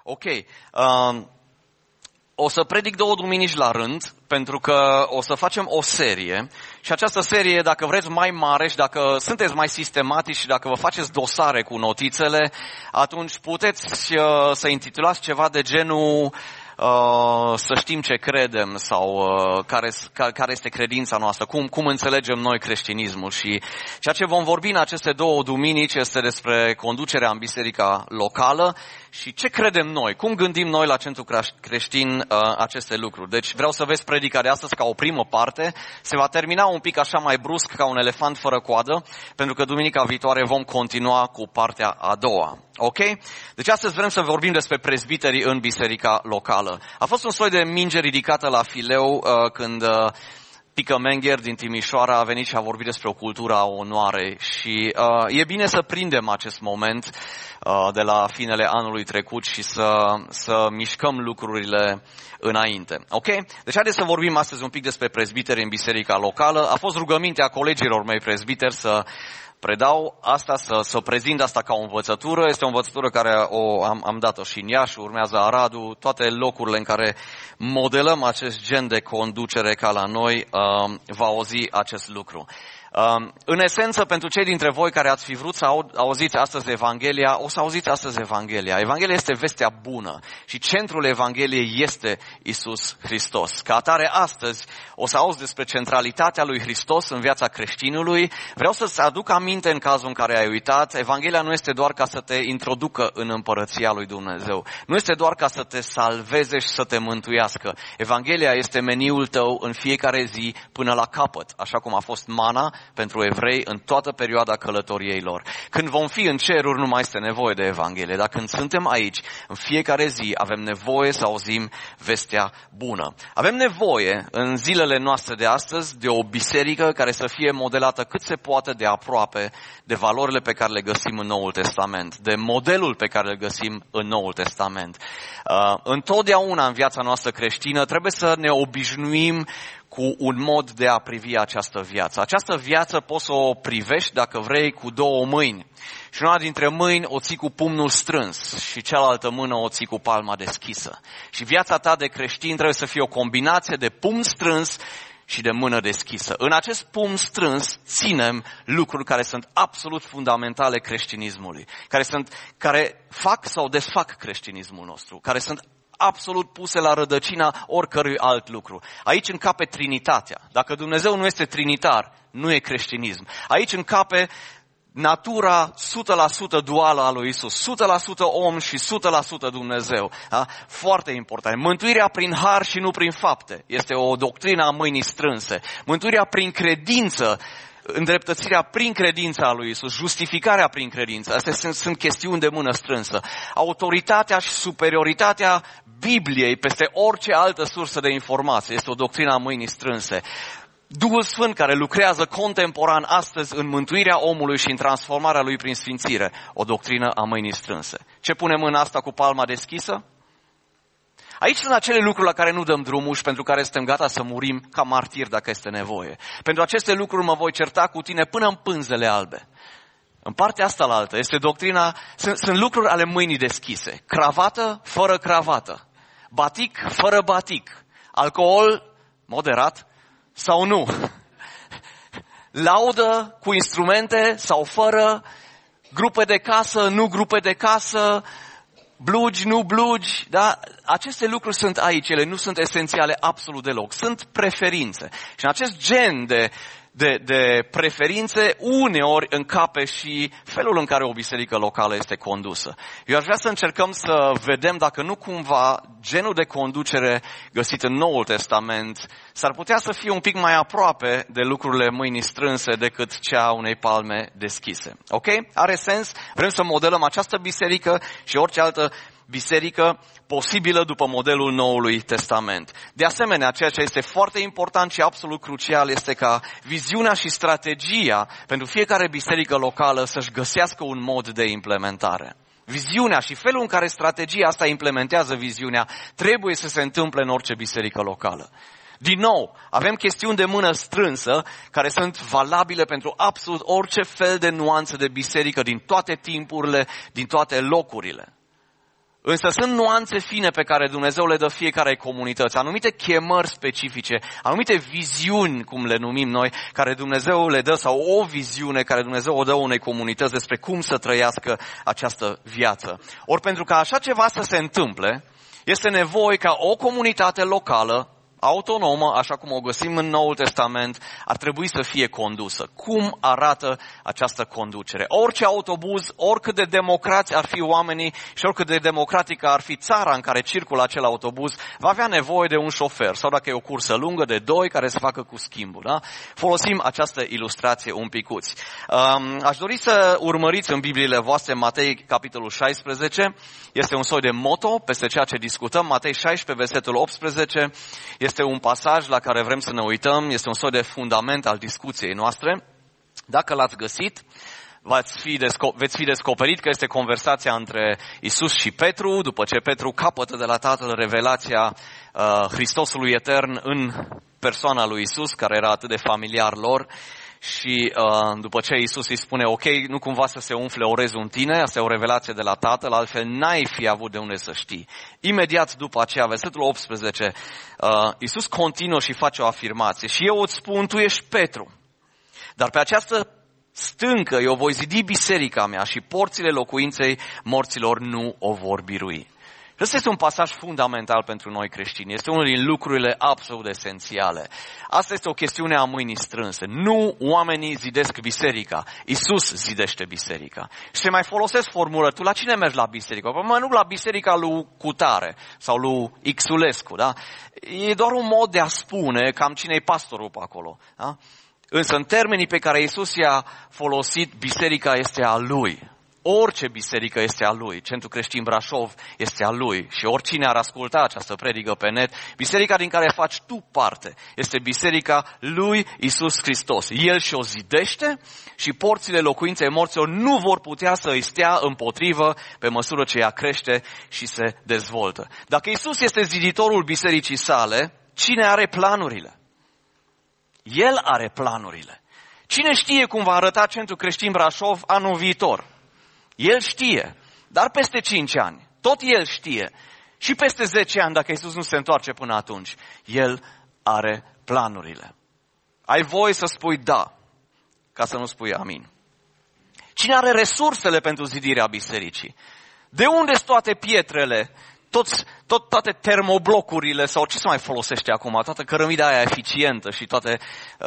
Ok. O să predic 2 duminici la rând, pentru că o să facem o serie și această serie, dacă vreți, mai mare și dacă sunteți mai sistematici și dacă vă faceți dosare cu notițele, atunci puteți să intitulați ceva de genul să știm ce credem sau care este credința noastră, cum înțelegem noi creștinismul. Și ceea ce vom vorbi în aceste 2 duminici este despre conducerea în biserica locală și ce credem noi, cum gândim noi la Centru Creștin aceste lucruri. Deci vreau să vezi predica de astăzi ca o primă parte, se va termina un pic așa mai brusc ca un elefant fără coadă, pentru că duminica viitoare vom continua cu partea a doua. Ok? Deci astăzi vrem să vorbim despre prezbiterii în biserica locală. A fost un soi de minge ridicată la fileu când Pică Mengher din Timișoara a venit și a vorbit despre o cultură a onoarei și e bine să prindem acest moment de la finele anului trecut și să mișcăm lucrurile înainte. Ok? Deci haideți să vorbim astăzi un pic despre prezbiteri în biserica locală. A fost rugămintea colegilor mei prezbiteri să predau asta, să prezint asta ca o învățătură. Este o învățătură care am dat-o și în Iași, urmează Aradu, toate locurile în care modelăm acest gen de conducere ca la noi, va auzi acest lucru. În esență, pentru cei dintre voi care ați fi vrut să auziți astăzi Evanghelia, o să auziți astăzi Evanghelia. Evanghelia este vestea bună și centrul Evangheliei este Iisus Hristos. Ca atare, astăzi o să auzi despre centralitatea lui Hristos în viața creștinului. Vreau să-ți aduc aminte în cazul în care ai uitat, Evanghelia nu este doar ca să te introducă în împărăția lui Dumnezeu. Nu este doar ca să te salveze și să te mântuiască. Evanghelia este meniul tău în fiecare zi până la capăt, așa cum a fost mana pentru evrei în toată perioada călătoriei lor. Când vom fi în ceruri, nu mai este nevoie de Evanghelie, dar când suntem aici, în fiecare zi, avem nevoie să auzim vestea bună. Avem nevoie, în zilele noastre de astăzi, de o biserică care să fie modelată cât se poate de aproape de valorile pe care le găsim în Noul Testament, de modelul pe care le găsim în Noul Testament. Întotdeauna în viața noastră creștină trebuie să ne obișnuim cu un mod de a privi această viață. Această viață poți să o privești, dacă vrei, cu 2 mâini. Și una dintre mâini o ții cu pumnul strâns și cealaltă mână o ții cu palma deschisă. Și viața ta de creștin trebuie să fie o combinație de pumn strâns și de mână deschisă. În acest pumn strâns ținem lucruri care sunt absolut fundamentale creștinismului, care fac sau desfac creștinismul nostru, care sunt absolut puse la rădăcina oricărui alt lucru. Aici încape Trinitatea. Dacă Dumnezeu nu este trinitar, nu e creștinism. Aici încape natura 100% duală a lui Isus, 100% om și 100% Dumnezeu. Da? Foarte important. Mântuirea prin har și nu prin fapte. Este o doctrină a mâinii strânse. Mântuirea prin credință, îndreptățirea prin credința lui Isus, justificarea prin credință. Astea sunt chestiuni de mână strânsă. Autoritatea și superioritatea Bibliei peste orice altă sursă de informație este o doctrină a mâinii strânse. Duhul Sfânt care lucrează contemporan astăzi în mântuirea omului și în transformarea lui prin sfințire, o doctrină a mâinii strânse. Ce punem în asta cu palma deschisă? Aici sunt acele lucruri la care nu dăm drumul și pentru care suntem gata să murim ca martiri dacă este nevoie. Pentru aceste lucruri mă voi certa cu tine până în pânzele albe. În partea asta la altă este doctrina, sunt lucruri ale mâinii deschise. Cravată fără cravată. Batic fără batic. Alcool moderat sau nu. Laudă cu instrumente sau fără. Grupe de casă, nu grupe de casă. Blugi, nu blugi, da? Aceste lucruri sunt aici, ele nu sunt esențiale absolut deloc, sunt preferințe. Și în acest gen de preferințe, uneori încape și felul în care o biserică locală este condusă. Eu aș vrea să încercăm să vedem dacă nu cumva genul de conducere găsit în Noul Testament s-ar putea să fie un pic mai aproape de lucrurile mâinii strânse decât cea a unei palme deschise. Ok? Are sens? Vrem să modelăm această biserică și orice altă biserică posibilă după modelul Noului Testament. De asemenea, ceea ce este foarte important și absolut crucial este ca viziunea și strategia pentru fiecare biserică locală să-și găsească un mod de implementare. Viziunea și felul în care strategia asta implementează viziunea trebuie să se întâmple în orice biserică locală. Din nou, avem chestiuni de mână strânsă care sunt valabile pentru absolut orice fel de nuanțe de biserică din toate timpurile, din toate locurile. Însă sunt nuanțe fine pe care Dumnezeu le dă fiecare comunități, anumite chemări specifice, anumite viziuni, cum le numim noi, care Dumnezeu le dă, sau o viziune care Dumnezeu o dă unei comunități despre cum să trăiască această viață. Ori pentru ca așa ceva să se întâmple, este nevoie ca o comunitate locală, autonomă, așa cum o găsim în Noul Testament, ar trebui să fie condusă. Cum arată această conducere? Orice autobuz, oricât de democrați ar fi oamenii și oricât de democratică ar fi țara în care circulă acel autobuz, va avea nevoie de un șofer. Sau dacă e o cursă lungă, de doi care se facă cu schimbul. Da? Folosim această ilustrație un picuț. Aș dori să urmăriți în Bibliile voastre Matei, capitolul 16. Este un soi de moto peste ceea ce discutăm. Matei 16, versetul 18. Este un pasaj la care vrem să ne uităm, este un soi de fundament al discuției noastre. Dacă l-ați găsit, veți fi descoperit că este conversația între Isus și Petru, după ce Petru capătă de la Tatăl revelația Hristosului etern în persoana lui Isus, care era atât de familiar lor. Și după ce Iisus îi spune, ok, nu cumva să se umfle orezul în tine, asta e o revelație de la Tatăl, altfel n-ai fi avut de unde să știi. Imediat după aceea, versetul 18, Iisus continuă și face o afirmație. Și eu îți spun, tu ești Petru, dar pe această stâncă eu voi zidi biserica mea și porțile locuinței morților nu o vor birui. Ăsta este un pasaj fundamental pentru noi creștini. Este unul din lucrurile absolut esențiale. Asta este o chestiune a mâinii strânse. Nu oamenii zidesc biserica. Iisus zidește biserica. Și se mai folosesc formulă. Tu la cine mergi la biserică? Păi nu la biserica lui Cutare sau lui Xulescu. Da? E doar un mod de a spune cam cine e pastorul pe acolo. Da? Însă în termenii pe care Iisus i-a folosit, biserica este a lui. Orice biserică este a lui. Centrul Creștin Brașov este a lui. Și oricine ar asculta această predică pe net, biserica din care faci tu parte este biserica lui Iisus Hristos. El și-o zidește și porțile locuinței morților nu vor putea să îi stea împotrivă pe măsură ce ea crește și se dezvoltă. Dacă Iisus este ziditorul bisericii sale, cine are planurile? El are planurile. Cine știe cum va arăta Centrul Creștin Brașov anul viitor? El știe, dar peste 5 ani, tot El știe. Și peste 10 ani, dacă Iisus nu se întoarce până atunci, El are planurile. Ai voie să spui da, ca să nu spui amin. Cine are resursele pentru zidirea bisericii? De unde sunt toate pietrele, toate termoblocurile sau ce se mai folosește acum, toată cărămida aia eficientă și toate,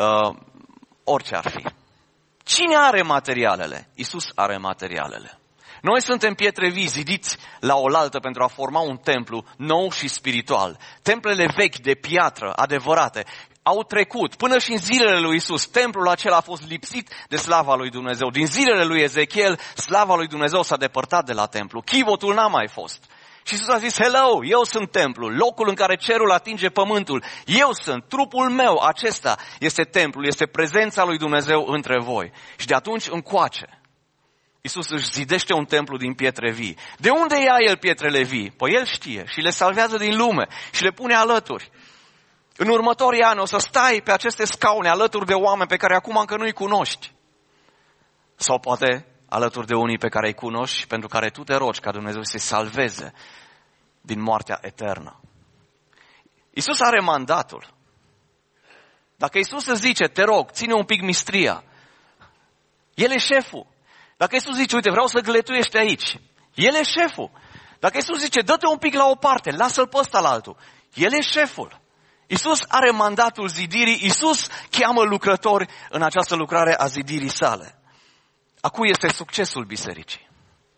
orice ar fi? Cine are materialele? Iisus are materialele. Noi suntem pietre vii, zidiți la oaltă pentru a forma un templu nou și spiritual. Templele vechi de piatră, adevărate, au trecut. Până și în zilele lui Iisus, templul acela a fost lipsit de slava lui Dumnezeu. Din zilele lui Ezechiel, slava lui Dumnezeu s-a depărtat de la templu. Chivotul n-a mai fost. Și Iisus a zis, hello, eu sunt templul, locul în care cerul atinge pământul. Eu sunt, trupul meu, acesta este templul, este prezența lui Dumnezeu între voi. Și de atunci încoace, Iisus își zidește un templu din pietre vii. De unde ia El pietrele vii? Păi El știe și le salvează din lume și le pune alături. În următorii ani o să stai pe aceste scaune alături de oameni pe care acum încă nu-i cunoști. Sau poate alături de unii pe care îi cunoști și pentru care tu te rogi ca Dumnezeu să-i salveze din moartea eternă. Iisus are mandatul. Dacă Iisus îți zice, te rog, ține un pic mistria, El e șeful. Dacă Iisus zice, uite, vreau să gletuiești aici, El e șeful. Dacă Iisus zice, dă-te un pic la o parte, lasă-l pe ăsta la altul, El e șeful. Iisus are mandatul zidirii, Iisus cheamă lucrători în această lucrare a zidirii sale. A cui este succesul bisericii?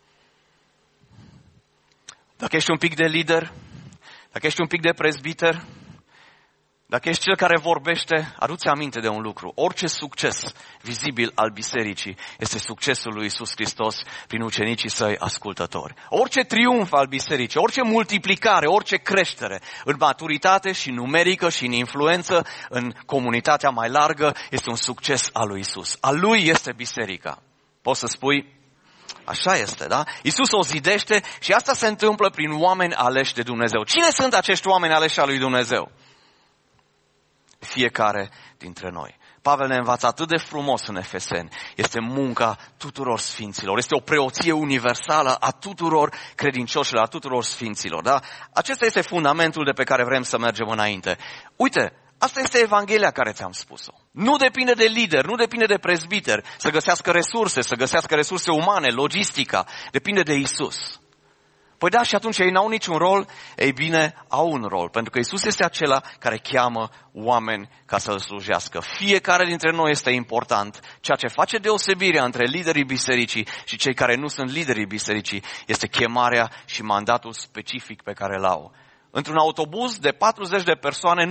Dacă ești un pic de lider, dacă ești un pic de prezbiter, dacă ești cel care vorbește, adu-ți aminte de un lucru. Orice succes vizibil al bisericii este succesul lui Iisus Hristos prin ucenicii săi ascultători. Orice triumf al bisericii, orice multiplicare, orice creștere în maturitate și numerică și în influență în comunitatea mai largă este un succes al lui Iisus. Al lui este biserica. Poți să spui, așa este, da? Iisus o zidește și asta se întâmplă prin oameni aleși de Dumnezeu. Cine sunt acești oameni aleși al lui Dumnezeu? Fiecare dintre noi. Pavel ne învață atât de frumos în Efeseni. Este munca tuturor sfinților. Este o preoție universală a tuturor credincioșilor, a tuturor sfinților. Da? Acesta este fundamentul de pe care vrem să mergem înainte. Uite, asta este Evanghelia care ți-am spus-o. Nu depinde de lider, nu depinde de prezbiter să găsească resurse umane, logistica. Depinde de Isus. Păi da, și atunci ei n-au niciun rol? Ei bine, au un rol, pentru că Isus este acela care cheamă oameni ca să-L slujească. Fiecare dintre noi este important. Ceea ce face deosebirea între liderii bisericii și cei care nu sunt liderii bisericii este chemarea și mandatul specific pe care îl au. Într-un autobuz de 40 de persoane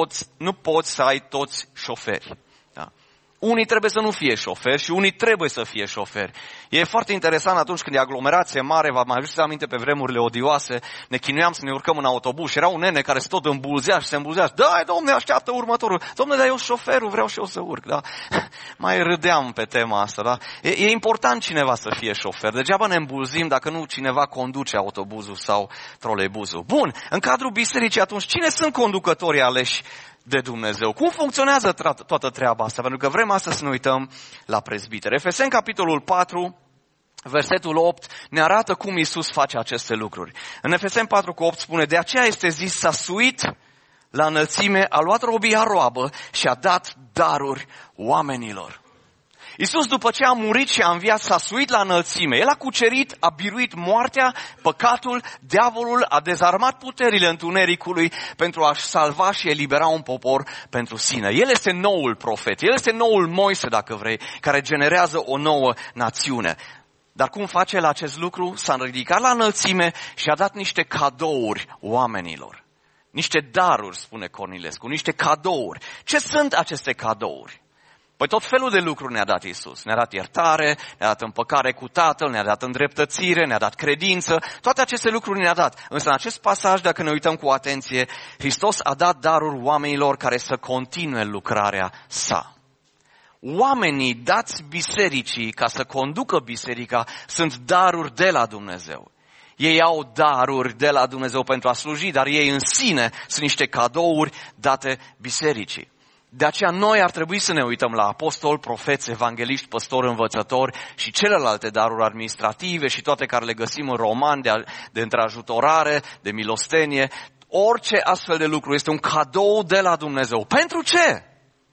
nu poți să ai toți șoferi. Da? Unii trebuie să nu fie șoferi și unii trebuie să fie șoferi. E foarte interesant atunci când e aglomerație mare, vă mai aduceți aminte pe vremurile odioase, ne chinuiam să ne urcăm în autobuz și era un nene care se tot îmbulzea și se îmbulzea. Da, domne, așteaptă următorul. Domne, dar eu șoferul, vreau și eu să urc. Da? Mai râdeam pe tema asta. Da? E important cineva să fie șofer. Degeaba ne îmbulzim dacă nu cineva conduce autobuzul sau troleibuzul. Bun, în cadrul bisericii atunci, cine sunt conducătorii aleși de Dumnezeu? Cum funcționează toată treaba asta? Pentru că vrem astăzi să ne uităm la prezbiteri. Efeseni, capitolul 4, versetul 8, ne arată cum Iisus face aceste lucruri. În Efeseni 4:8 spune, de aceea este zis, s-a suit la înălțime, a luat robia roabă și a dat daruri oamenilor. Iisus, după ce a murit și a înviat, s-a suit la înălțime. El a cucerit, a biruit moartea, păcatul, diavolul, a dezarmat puterile întunericului pentru a-și salva și elibera un popor pentru sine. El este noul profet, el este noul Moise, dacă vrei, care generează o nouă națiune. Dar cum face el acest lucru? S-a ridicat la înălțime și a dat niște cadouri oamenilor. Niște daruri, spune Cornilescu, niște cadouri. Ce sunt aceste cadouri? Păi tot felul de lucruri ne-a dat Iisus. Ne-a dat iertare, ne-a dat împăcare cu Tatăl, ne-a dat îndreptățire, ne-a dat credință. Toate aceste lucruri ne-a dat. Însă în acest pasaj, dacă ne uităm cu atenție, Hristos a dat daruri oamenilor care să continue lucrarea sa. Oamenii dați bisericii ca să conducă biserica sunt daruri de la Dumnezeu. Ei au daruri de la Dumnezeu pentru a sluji, dar ei în sine sunt niște cadouri date bisericii. De aceea noi ar trebui să ne uităm la apostoli, profeți, evangeliști, păstori, învățători și celelalte daruri administrative și toate care le găsim în Romani de întrajutorare, de milostenie. Orice astfel de lucru este un cadou de la Dumnezeu. Pentru ce?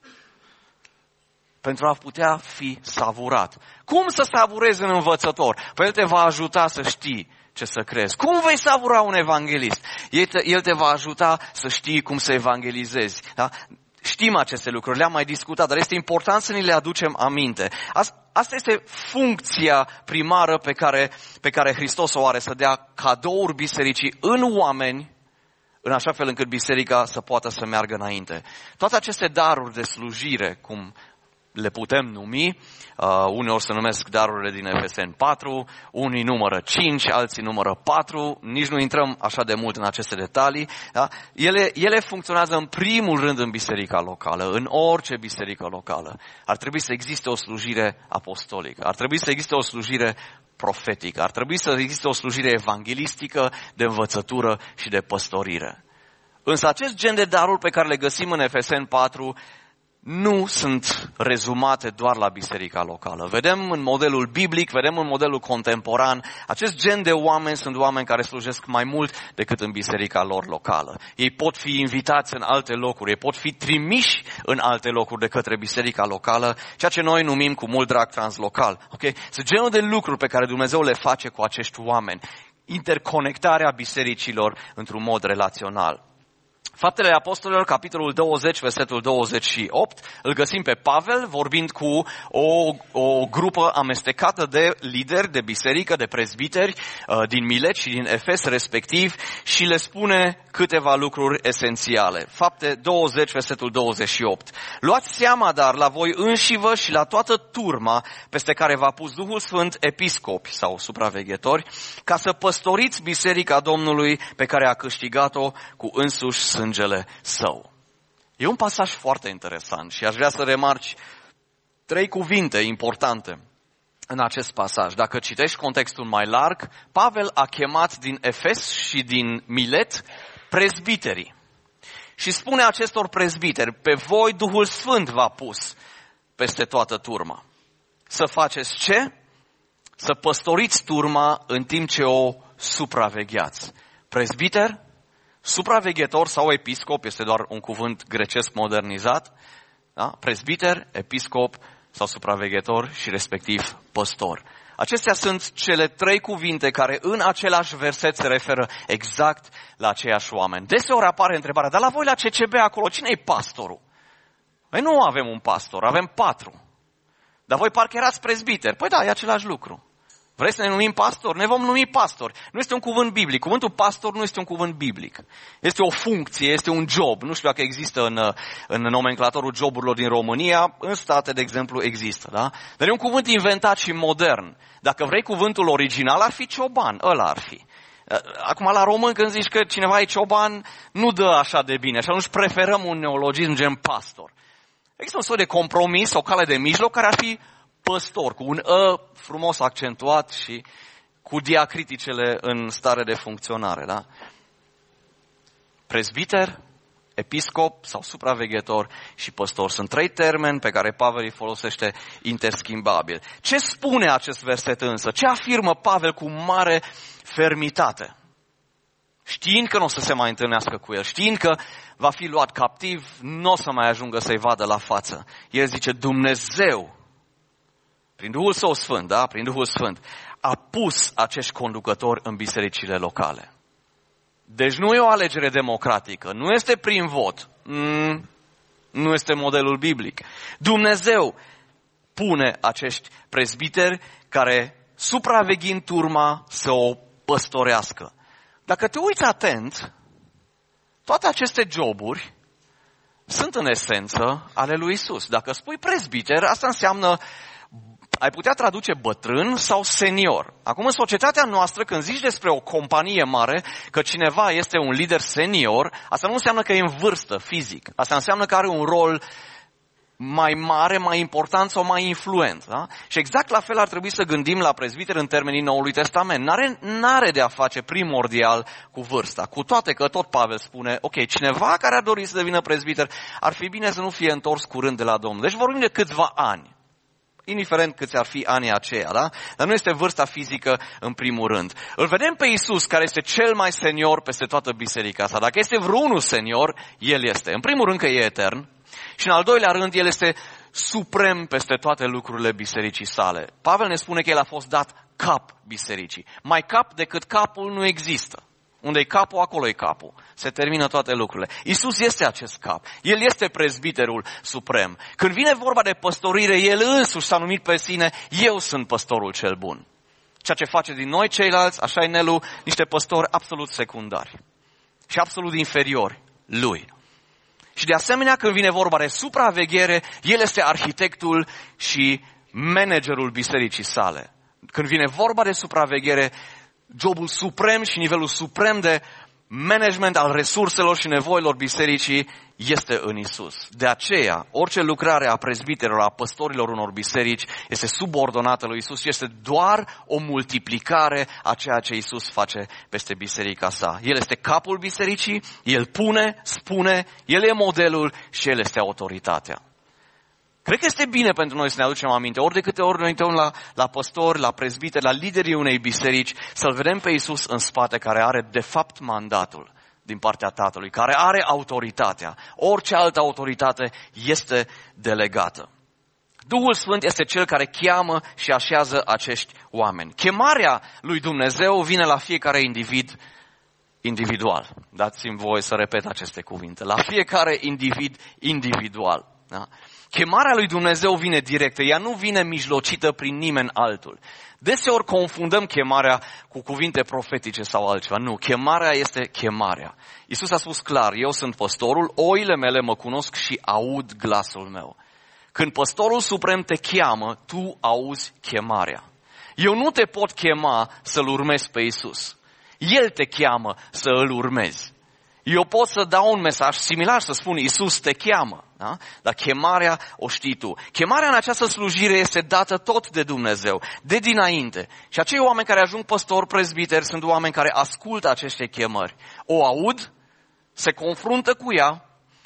Pentru a putea fi savurat. Cum să savurezi un învățător? Păi el te va ajuta să știi ce să crezi. Cum vei savura un evanghelist? El te va ajuta să știi cum să evangelizezi. Da? Știm aceste lucruri, le-am mai discutat, dar este important să ni le aducem aminte. Asta este funcția primară pe care Hristos o are, să dea cadouri bisericii în oameni, în așa fel încât biserica să poată să meargă înainte. Toate aceste daruri de slujire, cum le putem numi, uneori se numesc darurile din Efeseni 4, unii numără 5, alții numără 4, nici nu intrăm așa de mult în aceste detalii. Da? Ele funcționează în primul rând în biserica locală, în orice biserică locală. Ar trebui să existe o slujire apostolică, ar trebui să existe o slujire profetică, ar trebui să existe o slujire evanghelistică, de învățătură și de păstorire. Însă acest gen de daruri pe care le găsim în Efeseni 4 nu sunt rezumate doar la biserica locală. Vedem în modelul biblic, vedem în modelul contemporan, acest gen de oameni sunt oameni care slujesc mai mult decât în biserica lor locală. Ei pot fi invitați în alte locuri, ei pot fi trimiși în alte locuri de către biserica locală, ceea ce noi numim cu mult drag translocal. Okay? Sunt genul de lucruri pe care Dumnezeu le face cu acești oameni. Interconectarea bisericilor într-un mod relațional. Faptele Apostolilor, capitolul 20, versetul 28, îl găsim pe Pavel vorbind cu o grupă amestecată de lideri de biserică, de prezbiteri din Milet și din Efes respectiv și le spune câteva lucruri esențiale. Fapte 20, versetul 28. Luați seama, dar, la voi înșivă și la toată turma peste care v-a pus Duhul Sfânt episcopi sau supraveghetori, ca să păstoriți biserica Domnului pe care a câștigat-o cu însuși sângele său. E un pasaj foarte interesant și aș vrea să remarci 3 cuvinte importante în acest pasaj. Dacă citești contextul mai larg, Pavel a chemat din Efes și din Milet prezbiterii. Și spune acestor prezbiteri, pe voi Duhul Sfânt v-a pus peste toată turma. Să faceți ce? Să păstoriți turma în timp ce o supravegheați. Prezbiter, supraveghetor sau episcop, este doar un cuvânt grecesc modernizat, da? Prezbiter, episcop sau supraveghetor și respectiv păstor. Acestea sunt cele 3 cuvinte care în același verset se referă exact la aceiași oameni. Deseori apare întrebarea, dar la voi la CCB acolo, cine e pastorul? Noi nu avem un pastor, avem 4. Dar voi parcă erați prezbiteri. Păi da, e același lucru. Vrei să ne numim pastor? Ne vom numi pastori. Nu este un cuvânt biblic. Cuvântul pastor nu este un cuvânt biblic. Este o funcție, este un job. Nu știu dacă există în nomenclatorul joburilor din România. În state, de exemplu, există. Da? Dar e un cuvânt inventat și modern. Dacă vrei cuvântul original, ar fi cioban. Ăla ar fi. Acum, la român, când zici că cineva e cioban, nu dă așa de bine. Și atunci preferăm un neologism gen pastor. Există un soi de compromis, o cale de mijloc, care ar fi păstor, cu un frumos accentuat și cu diacriticele în stare de funcționare. Da? Prezbiter, episcop sau supraveghetor și păstor. Sunt 3 termeni pe care Pavel îi folosește interschimbabil. Ce spune acest verset însă? Ce afirmă Pavel cu mare fermitate? Știind că nu o să se mai întâlnească cu el, știind că va fi luat captiv, nu o să mai ajungă să-i vadă la față. El zice, Dumnezeu, prin Duhul Său Sfânt, da? Prin Duhul Sfânt, a pus acești conducători în bisericile locale. Deci nu e o alegere democratică, nu este prin vot, nu este modelul biblic. Dumnezeu pune acești prezbiteri care, supraveghind turma, să o păstorească. Dacă te uiți atent, toate aceste joburi sunt în esență ale lui Isus. Dacă spui prezbiter, asta înseamnă, ai putea traduce bătrân sau senior. Acum, în societatea noastră, când zici despre o companie mare că cineva este un lider senior, asta nu înseamnă că e în vârstă fizic. Asta înseamnă că are un rol mai mare, mai important sau mai influent. Da? Și exact la fel ar trebui să gândim la prezbiter în termenii Noului Testament. N-are de a face primordial cu vârsta. Cu toate că tot Pavel spune, ok, cineva care ar dori să devină prezbiter, ar fi bine să nu fie întors curând de la Domnul. Deci vorbim de câțiva ani. Indiferent câți ar fi anii aceia, da? Dar nu este vârsta fizică în primul rând. Îl vedem pe Iisus, care este cel mai senior peste toată biserica asta. Dacă este vreunul senior, El este. În primul rând că e etern și în al doilea rând El este suprem peste toate lucrurile bisericii sale. Pavel ne spune că El a fost dat cap bisericii. Mai cap decât capul nu există. Unde e capul, acolo e capul. Se termină toate lucrurile. Iisus este acest cap. El este prezbiterul suprem. Când vine vorba de păstorire, El însuși s-a numit pe sine, eu sunt păstorul cel bun. Ceea ce face din noi ceilalți, așa e Nelu, niște păstori absolut secundari. Și absolut inferiori lui. Și de asemenea, când vine vorba de supraveghere, El este arhitectul și managerul bisericii sale. Când vine vorba de supraveghere, jobul suprem și nivelul suprem de management al resurselor și nevoilor bisericii este în Isus. De aceea, orice lucrare a prezbiterilor, a păstorilor unor biserici este subordonată lui Isus și este doar o multiplicare a ceea ce Isus face peste biserica sa. El este capul bisericii, El pune, spune, El e modelul și El este autoritatea. Cred că este bine pentru noi să ne aducem aminte, ori de câte ori ne uităm la păstori, la prezbiteri, la liderii unei biserici, să-L vedem pe Iisus în spate, care are de fapt mandatul din partea Tatălui, care are autoritatea. Orice altă autoritate este delegată. Duhul Sfânt este Cel care cheamă și așează acești oameni. Chemarea lui Dumnezeu vine la fiecare individ individual. Dați-mi voie să repet aceste cuvinte. La fiecare individ individual. Da? Chemarea lui Dumnezeu vine directă, ea nu vine mijlocită prin nimeni altul. Deseori confundăm chemarea cu cuvinte profetice sau altceva. Nu, chemarea este chemarea. Iisus a spus clar, eu sunt păstorul, oile mele mă cunosc și aud glasul meu. Când păstorul suprem te cheamă, tu auzi chemarea. Eu nu te pot chema să-L urmezi pe Iisus. El te cheamă să îl urmezi. Eu pot să dau un mesaj similar, să spun Iisus te cheamă, da? Dar chemarea o știi tu. Chemarea în această slujire este dată tot de Dumnezeu, de dinainte. Și acei oameni care ajung păstori, prezbiteri, sunt oameni care ascultă aceste chemări. O aud, se confruntă cu ea,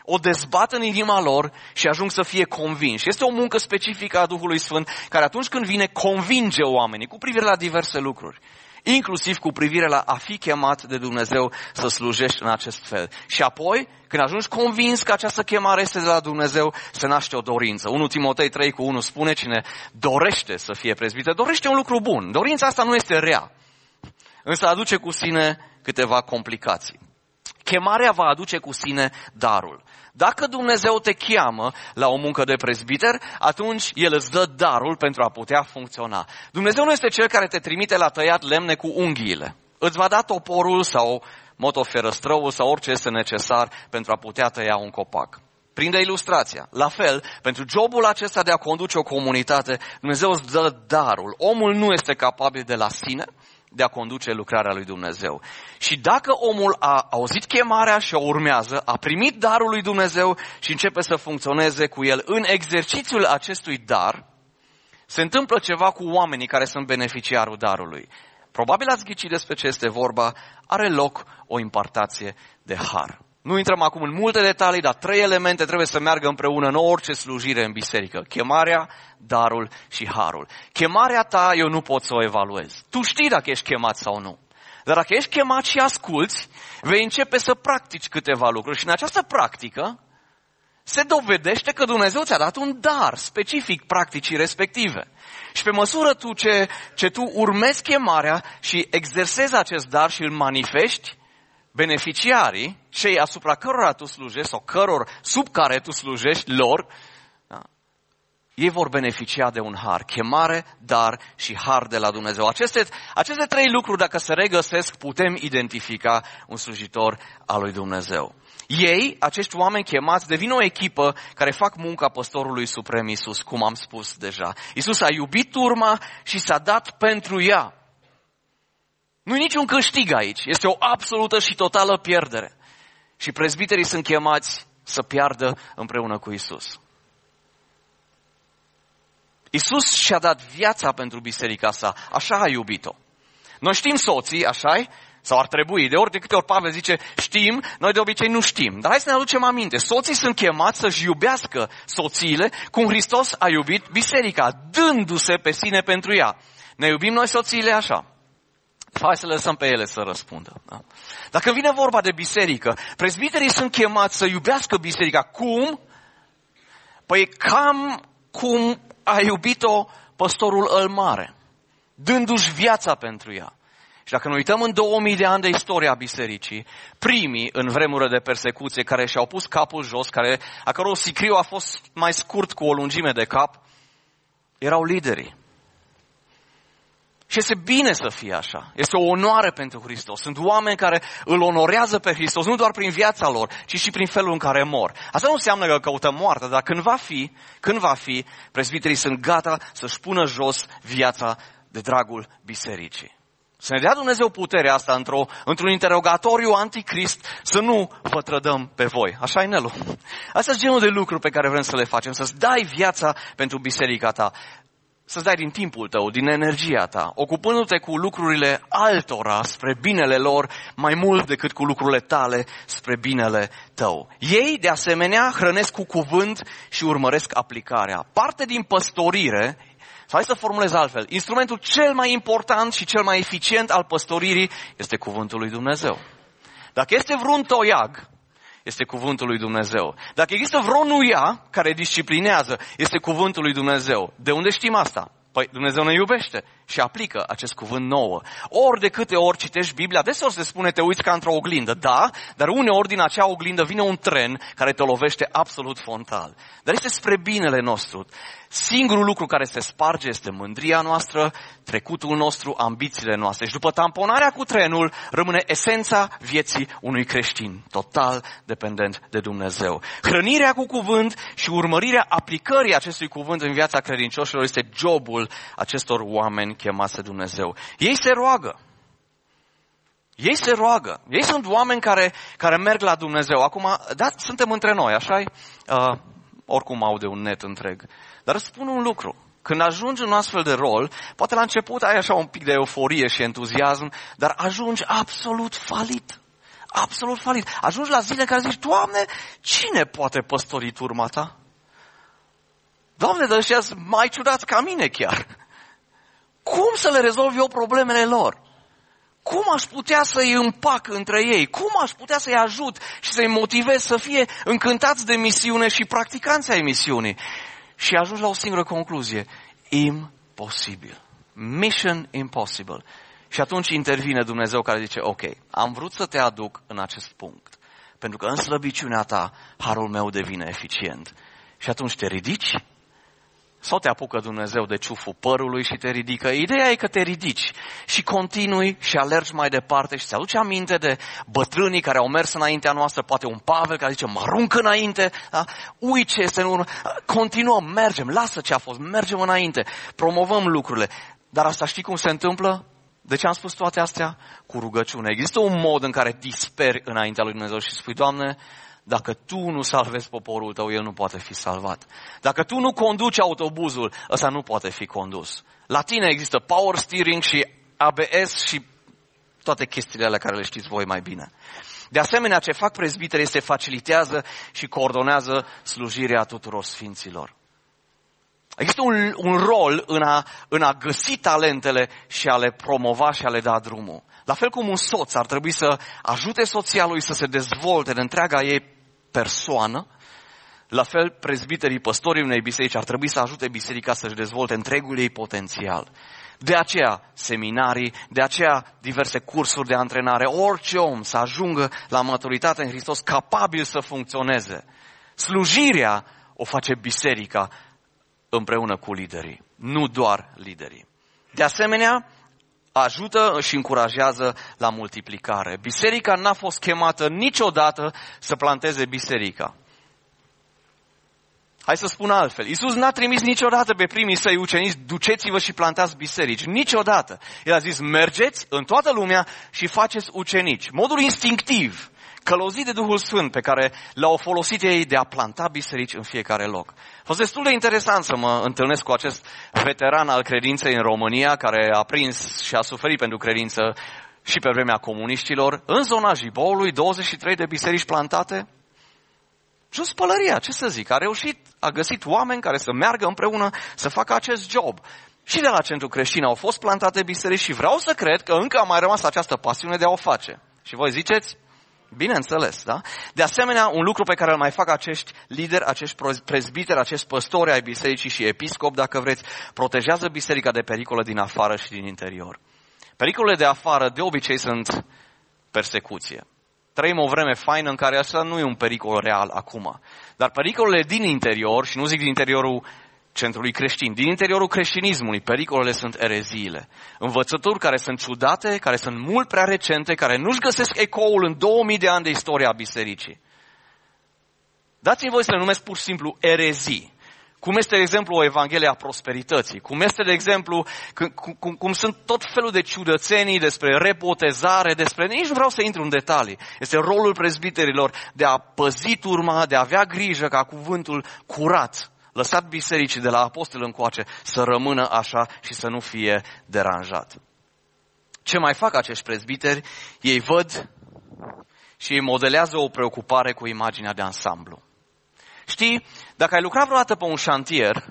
o dezbat în inima lor și ajung să fie convinși. Este o muncă specifică a Duhului Sfânt care atunci când vine convinge oamenii cu privire la diverse lucruri. Inclusiv cu privire la a fi chemat de Dumnezeu să slujești în acest fel. Și apoi, când ajungi convins că această chemare este de la Dumnezeu, se naște o dorință. 1 Timotei 3:1 spune, cine dorește să fie prezbiter, dorește un lucru bun. Dorința asta nu este rea, însă aduce cu sine câteva complicații. Chemarea va aduce cu sine darul. Dacă Dumnezeu te cheamă la o muncă de prezbiter, atunci El îți dă darul pentru a putea funcționa. Dumnezeu nu este Cel care te trimite la tăiat lemne cu unghiile. Îți va da toporul sau motoferăstrăul sau orice este necesar pentru a putea tăia un copac. Prinde ilustrația. La fel, pentru jobul acesta de a conduce o comunitate, Dumnezeu îți dă darul. Omul nu este capabil de la sine de a conduce lucrarea lui Dumnezeu. Și dacă omul a auzit chemarea și o urmează, a primit darul lui Dumnezeu și începe să funcționeze cu el în exercițiul acestui dar, se întâmplă ceva cu oamenii care sunt beneficiarul darului. Probabil ați ghicit despre ce este vorba, are loc o impartație de har. Nu intrăm acum în multe detalii, dar 3 elemente trebuie să meargă împreună în orice slujire în biserică. Chemarea, darul și harul. Chemarea ta eu nu pot să o evaluez. Tu știi dacă ești chemat sau nu. Dar dacă ești chemat și asculți, vei începe să practici câteva lucruri. Și în această practică se dovedește că Dumnezeu ți-a dat un dar specific practicii respective. Și pe măsură ce tu urmezi chemarea și exersezi acest dar și îl manifesti, beneficiarii, cei asupra cărora tu slujești sau sub care tu slujești lor, da, ei vor beneficia de un har, chemare, dar și har de la Dumnezeu. Aceste 3 lucruri, dacă se regăsesc, putem identifica un slujitor al lui Dumnezeu. Ei, acești oameni chemați, devin o echipă care fac munca păstorului suprem Iisus, cum am spus deja. Iisus a iubit turma și s-a dat pentru ea. Nu-i niciun câștig aici, este o absolută și totală pierdere. Și prezbiterii sunt chemați să piardă împreună cu Iisus. Iisus și-a dat viața pentru biserica sa, așa a iubit-o. Noi știm soții, așa-i? Sau ar trebui, de câte ori Pavel zice știm, noi de obicei nu știm. Dar hai să ne aducem aminte, soții sunt chemați să-și iubească soțiile cum Hristos a iubit biserica, dându-se pe sine pentru ea. Ne iubim noi soțiile așa? Hai să le lăsăm pe ele să răspundă. Da? Dacă vine vorba de biserică, prezbiterii sunt chemați să iubească biserica. Cum? Păi cam cum a iubit-o păstorul îl mare, dându-și viața pentru ea. Și dacă ne uităm în 2000 de ani de istoria bisericii, primii în vremuri de persecuție care și-au pus capul jos, a căror sicriu a fost mai scurt cu o lungime de cap, erau liderii. Și este bine să fie așa. Este o onoare pentru Hristos. Sunt oameni care îl onorează pe Hristos, nu doar prin viața lor, ci și prin felul în care mor. Asta nu înseamnă că căutăm moartea, dar când va fi, prezbiterii sunt gata să-și pună jos viața de dragul bisericii. Să ne dea Dumnezeu puterea asta într-un interogatoriu anticrist, să nu vă trădăm pe voi. Așa-i, Nelu? Asta e genul de lucru pe care vrem să le facem, să-ți dai viața pentru biserica ta. Să-ți dai din timpul tău, din energia ta, ocupându-te cu lucrurile altora spre binele lor, mai mult decât cu lucrurile tale spre binele tău. Ei, de asemenea, hrănesc cu cuvânt și urmăresc aplicarea. Parte din păstorire, sau hai să formulez altfel, instrumentul cel mai important și cel mai eficient al păstoririi este cuvântul lui Dumnezeu. Dacă este vreun toiag, este cuvântul lui Dumnezeu. Dacă există vreo nuia care disciplinează, este cuvântul lui Dumnezeu. De unde știm asta? Păi Dumnezeu ne iubește și aplică acest cuvânt nouă. Ori de câte ori citești Biblia, deseori se spune te uiți ca într-o oglindă. Da, dar uneori din acea oglindă vine un tren care te lovește absolut frontal. Dar este spre binele nostru. Singurul lucru care se sparge este mândria noastră, trecutul nostru, ambițiile noastre. Și după tamponarea cu trenul rămâne esența vieții unui creștin, total dependent de Dumnezeu. Hrănirea cu cuvânt și urmărirea aplicării acestui cuvânt în viața credincioșilor este jobul acestor oameni chemați de Dumnezeu. Ei se roagă. Ei sunt oameni care merg la Dumnezeu. Acum, da, suntem între noi, așa-i? Oricum aude un net întreg. Dar îți spun un lucru. Când ajungi în un astfel de rol, poate la început ai așa un pic de euforie și entuziasm, dar ajungi absolut falit. Absolut falit. Ajungi la zile în care zici, Doamne, cine poate păstori turma ta? Doamne, dar ăștia sunt mai ciudați ca mine chiar. Cum să le rezolv eu problemele lor? Cum aș putea să-i împac între ei? Cum aș putea să-i ajut și să-i motivez să fie încântați de misiune și practicanți ai misiunii? Și ajungi la o singură concluzie. Imposibil. Mission impossible. Și atunci intervine Dumnezeu care zice, ok, am vrut să te aduc în acest punct. Pentru că în slăbiciunea ta, harul meu devine eficient. Și atunci te ridici? Sau te apucă Dumnezeu de ciuful părului și te ridică? Ideea e că te ridici și continui și alergi mai departe și ți aduce aminte de bătrânii care au mers înaintea noastră, poate un Pavel care zice, mă arunc înainte, da? Ui ce este în urmă, continuăm, mergem, lasă ce a fost, mergem înainte, promovăm lucrurile. Dar asta știi cum se întâmplă? De ce am spus toate astea? Cu rugăciune. Există un mod în care disperi înaintea lui Dumnezeu și spui, Doamne, dacă Tu nu salvezi poporul Tău, el nu poate fi salvat. Dacă Tu nu conduci autobuzul, ăsta nu poate fi condus. La Tine există power steering și ABS și toate chestiile alea care le știți voi mai bine. De asemenea, ce fac prezbiterii este facilitează și coordonează slujirea tuturor sfinților. Există un rol în a găsi talentele și a le promova și a le da drumul. La fel cum un soț ar trebui să ajute soția lui să se dezvolte de întreaga ei persoană, la fel prezbiterii, păstorii unei biserici ar trebui să ajute biserica să-și dezvolte întregul ei potențial. De aceea seminarii, de aceea diverse cursuri de antrenare, orice om să ajungă la maturitate în Hristos capabil să funcționeze. Slujirea o face biserica împreună cu liderii, nu doar liderii. De asemenea, ajută și încurajează la multiplicare. Biserica n-a fost chemată niciodată să planteze biserica. Hai să spun altfel. Iisus n-a trimis niciodată pe primii săi ucenici, duceți-vă și plantați biserici. Niciodată. El a zis, mergeți în toată lumea și faceți ucenici. Modul instinctiv, călăuzit de Duhul Sfânt pe care l-au folosit ei de a planta biserici în fiecare loc. A fost destul de interesant să mă întâlnesc cu acest veteran al credinței în România, care a prins și a suferit pentru credință și pe vremea comuniștilor. În zona Jiboului, 23 de biserici plantate. Jos pălăria, ce să zic, a găsit oameni care să meargă împreună să facă acest job. Și de la Centru Creștin au fost plantate biserici și vreau să cred că încă a mai rămas această pasiune de a o face. Și voi ziceți? Bineînțeles, da? De asemenea, un lucru pe care îl mai fac acești lideri, acești prezbiteri, acești păstori ai bisericii și episcopi, dacă vreți, protejează biserica de pericole din afară și din interior. Pericolele de afară de obicei sunt persecuție. Trăim o vreme faină în care asta nu e un pericol real acum. Dar pericolele din interior, și nu zic din interiorul centrului creștin, din interiorul creștinismului, pericolele sunt ereziile. Învățături care sunt ciudate, care sunt mult prea recente, care nu-și găsesc ecoul în 2000 de ani de istoria bisericii. Dați-mi voi să le numesc pur și simplu erezii. Cum este, de exemplu, o Evanghelie a prosperității. Cum este, de exemplu, cum sunt tot felul de ciudățenii despre rebotezare, nici nu vreau să intru în detalii. Este rolul prezbiterilor de a păzi turma, de a avea grijă ca cuvântul curat, lăsat bisericii de la apostol încoace, să rămână așa și să nu fie deranjat. Ce mai fac acești prezbiteri? Ei văd și ei modelează o preocupare cu imaginea de ansamblu. Știi, dacă ai lucrat vreodată pe un șantier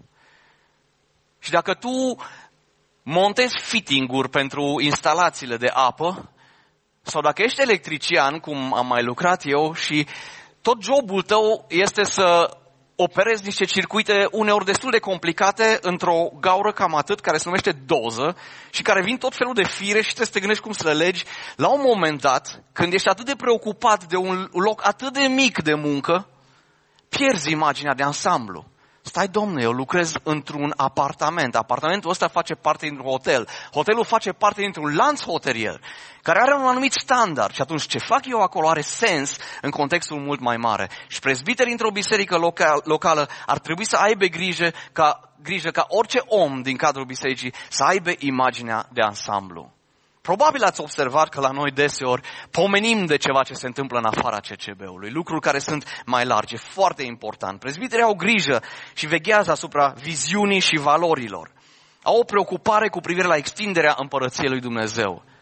și dacă tu montezi fitting-uri pentru instalațiile de apă, sau dacă ești electrician, cum am mai lucrat eu, și tot jobul tău este să operezi niște circuite uneori destul de complicate într-o gaură cam atât, care se numește doză și care vin tot felul de fire și trebuie să te gândești cum să le legi, la un moment dat, când ești atât de preocupat de un loc atât de mic de muncă, pierzi imaginea de ansamblu. Stai, domnule, eu lucrez într-un apartament. Apartamentul ăsta face parte dintr-un hotel. Hotelul face parte dintr-un lanț hotelier, care are un anumit standard. Și atunci ce fac eu acolo are sens în contextul mult mai mare. Și prezbiterii într-o biserică locală ar trebui să aibă grijă ca orice om din cadrul bisericii să aibă imaginea de ansamblu. Probabil ați observat că la noi deseori pomenim de ceva ce se întâmplă în afara CCB-ului, lucruri care sunt mai largi, foarte important. Prezbiterii au grijă și veghează asupra viziunii și valorilor. Au o preocupare cu privire la extinderea împărăției lui Dumnezeu.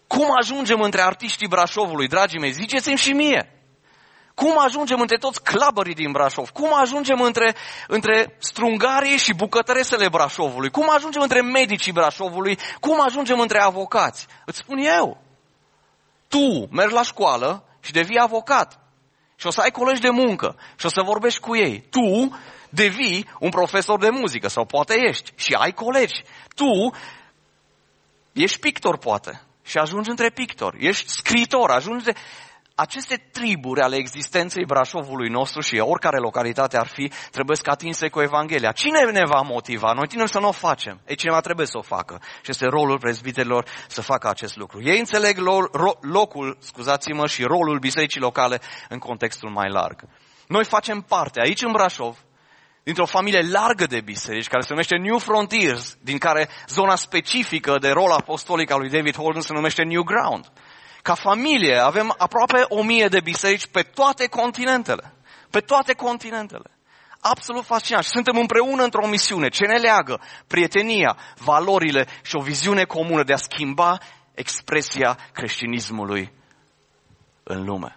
Cum ajungem între artiștii Brașovului, dragii mei? Ziceți-mi și mie. Cum ajungem între toți clubbării din Brașov? Cum ajungem între strungarii și bucătăresele Brașovului? Cum ajungem între medicii Brașovului? Cum ajungem între avocați? Îți spun eu. Tu mergi la școală și devii avocat. Și o să ai colegi de muncă și o să vorbești cu ei. Tu devii un profesor de muzică sau poate ești și ai colegi. Tu ești pictor poate și ajungi între pictori. Ești scriitor, ajungi Aceste triburi ale existenței Brașovului nostru și oricare localitate ar fi, trebuie să atinse cu Evanghelia. Cine ne va motiva? Noi tineri să nu o facem. Cineva trebuie să o facă. Și este rolul prezbiterilor să facă acest lucru. Ei înțeleg locul, scuzați-mă, și rolul bisericii locale în contextul mai larg. Noi facem parte aici în Brașov dintr-o familie largă de biserici care se numește New Frontiers, din care zona specifică de rol apostolic al lui David Holden se numește New Ground. Ca familie avem aproape 1000 de biserici pe toate continentele. Pe toate continentele. Absolut fascinant. Și suntem împreună într-o misiune. Ce ne leagă? Prietenia, valorile și o viziune comună de a schimba expresia creștinismului în lume.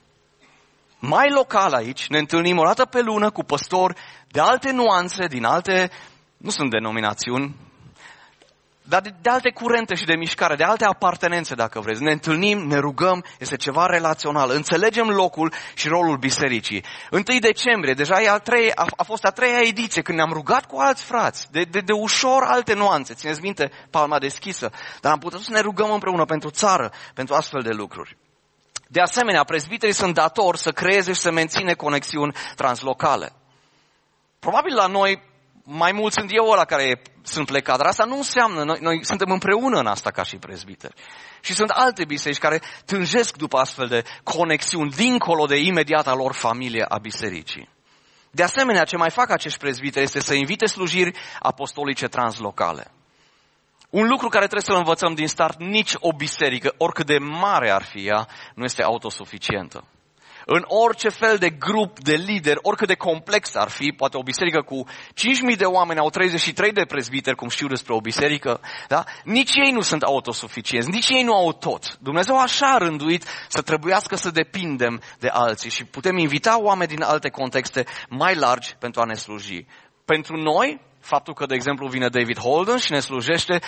Mai local aici ne întâlnim o dată pe lună cu păstori de alte nuanțe, din alte, nu sunt denominațiuni, dar de alte curente și de mișcare, de alte apartenențe, dacă vreți. Ne întâlnim, ne rugăm, este ceva relațional. Înțelegem locul și rolul bisericii. 1 decembrie, deja a fost a treia ediție, când ne-am rugat cu alți frați, de ușor alte nuanțe. Țineți minte, palma deschisă. Dar am putut să ne rugăm împreună pentru țară, pentru astfel de lucruri. De asemenea, prezbiterii sunt datori să creeze și să menține conexiuni translocale. Probabil la noi, mai mult sunt eu ăla care sunt plecat, dar asta nu înseamnă, noi suntem împreună în asta ca și prezbiteri. Și sunt alte biserici care tânjesc după astfel de conexiuni, dincolo de imediata lor familie a bisericii. De asemenea, ce mai fac acești prezbiteri este să invite slujiri apostolice translocale. Un lucru care trebuie să-l învățăm din start, nici o biserică, oricât de mare ar fi ea, nu este autosuficientă. În orice fel de grup de lideri, oricât de complex ar fi, poate o biserică cu 5.000 de oameni au 33 de prezbiteri, cum știu despre o biserică, da? Nici ei nu sunt autosuficienți, nici ei nu au tot. Dumnezeu așa a rânduit să trebuiască să depindem de alții și putem invita oameni din alte contexte mai largi pentru a ne sluji. Pentru noi, faptul că, de exemplu, vine David Holden și ne slujește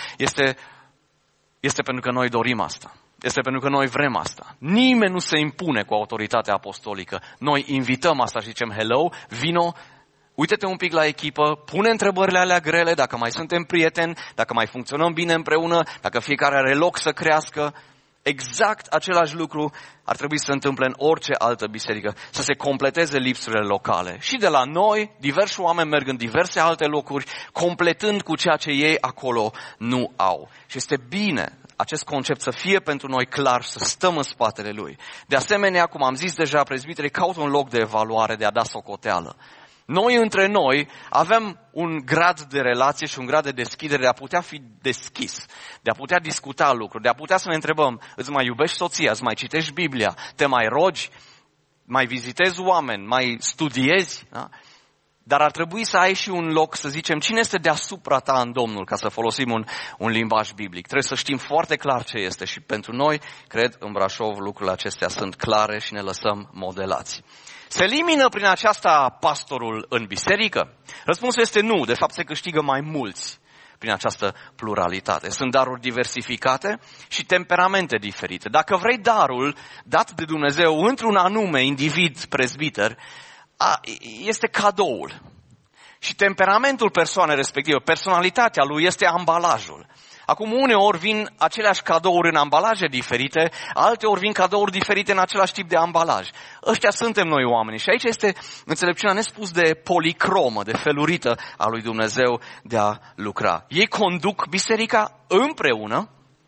este pentru că noi dorim asta. Este pentru că noi vrem asta. Nimeni nu se impune cu autoritatea apostolică. Noi invităm asta și zicem, hello, vino, uite-te un pic la echipă, pune întrebările alea grele, dacă mai suntem prieteni, dacă mai funcționăm bine împreună, dacă fiecare are loc să crească. Exact același lucru ar trebui să se întâmple în orice altă biserică, să se completeze lipsurile locale. Și de la noi, diversi oameni merg în diverse alte locuri, completând cu ceea ce ei acolo nu au. Și este bine acest concept să fie pentru noi clar, să stăm în spatele lui. De asemenea, cum am zis deja, prezbiterii caută un loc de evaluare, de a da socoteală. Noi între noi avem un grad de relație și un grad de deschidere de a putea fi deschis, de a putea discuta lucruri, de a putea să ne întrebăm, îți mai iubești soția, îți mai citești Biblia, te mai rogi, mai vizitezi oameni, mai studiezi, da? Dar ar trebui să ai și un loc, să zicem, cine este deasupra ta în Domnul, ca să folosim un limbaj biblic. Trebuie să știm foarte clar ce este și pentru noi, cred, în Brașov lucrurile acestea sunt clare și ne lăsăm modelați. Se elimină prin aceasta pastorul în biserică? Răspunsul este nu, de fapt se câștigă mai mulți prin această pluralitate. Sunt daruri diversificate și temperamente diferite. Dacă vrei darul dat de Dumnezeu într-un anume individ prezbiter, este cadoul. Și temperamentul persoanei respective, personalitatea lui este ambalajul. Acum uneori vin aceleași cadouri în ambalaje diferite, alteori vin cadouri diferite în același tip de ambalaj. Ăștia suntem noi oamenii și aici este înțelepciunea nespus de policromă, de felurită a lui Dumnezeu de a lucra. Ei conduc biserica împreună,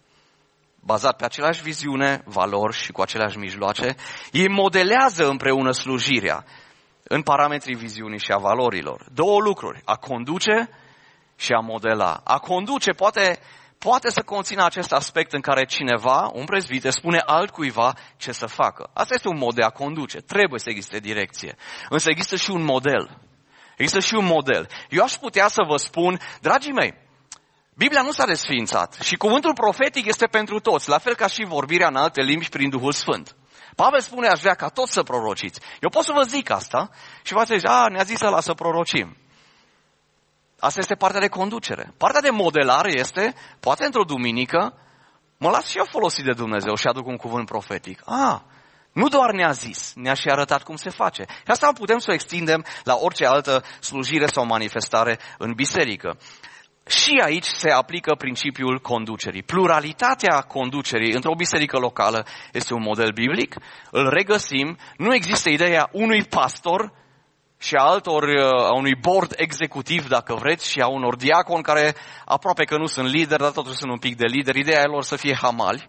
bazat pe aceleași viziune, valori și cu aceleași mijloace. Ei modelează împreună slujirea în parametrii viziunii și a valorilor. Două lucruri, a conduce și a modela. A conduce poate să conțină acest aspect în care cineva, un prezbiter, spune altcuiva ce să facă. Asta este un mod de a conduce. Trebuie să existe direcție. Însă există și un model. Există și un model. Eu aș putea să vă spun, dragii mei, Biblia nu s-a desființat și cuvântul profetic este pentru toți, la fel ca și vorbirea în alte limbi prin Duhul Sfânt. Pavel spune, aș vrea ca toți să prorociți. Eu pot să vă zic asta și v-ați zis, ne-a zis ăla să prorocim. Asta este partea de conducere. Partea de modelare este, poate într-o duminică, mă las și eu folosit de Dumnezeu și aduc un cuvânt profetic. Nu doar ne-a zis, ne-a și arătat cum se face. Și asta putem să o extindem la orice altă slujire sau manifestare în biserică. Și aici se aplică principiul conducerii. Pluralitatea conducerii într-o biserică locală este un model biblic. Îl regăsim. Nu există ideea unui pastor și a unui board executiv, dacă vreți, și a unor diaconi care aproape că nu sunt lideri, dar totuși sunt un pic de lideri. Ideea lor să fie hamali.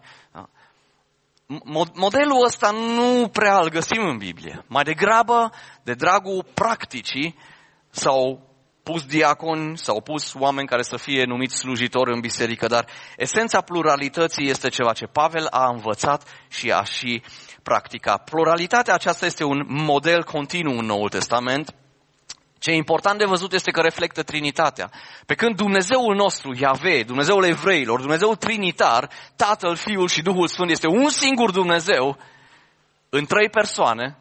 Modelul ăsta nu prea îl găsim în Biblie. Mai degrabă, de dragul practicii, s-au pus diaconi, s-au pus oameni care să fie numiți slujitori în biserică, dar esența pluralității este ceva ce Pavel a învățat și a și practicat. Pluralitatea aceasta este un model continuu în Noul Testament. Ce e important de văzut este că reflectă Trinitatea. Pe când Dumnezeul nostru, Iahve, Dumnezeul evreilor, Dumnezeul trinitar, Tatăl, Fiul și Duhul Sfânt este un singur Dumnezeu în 3 persoane.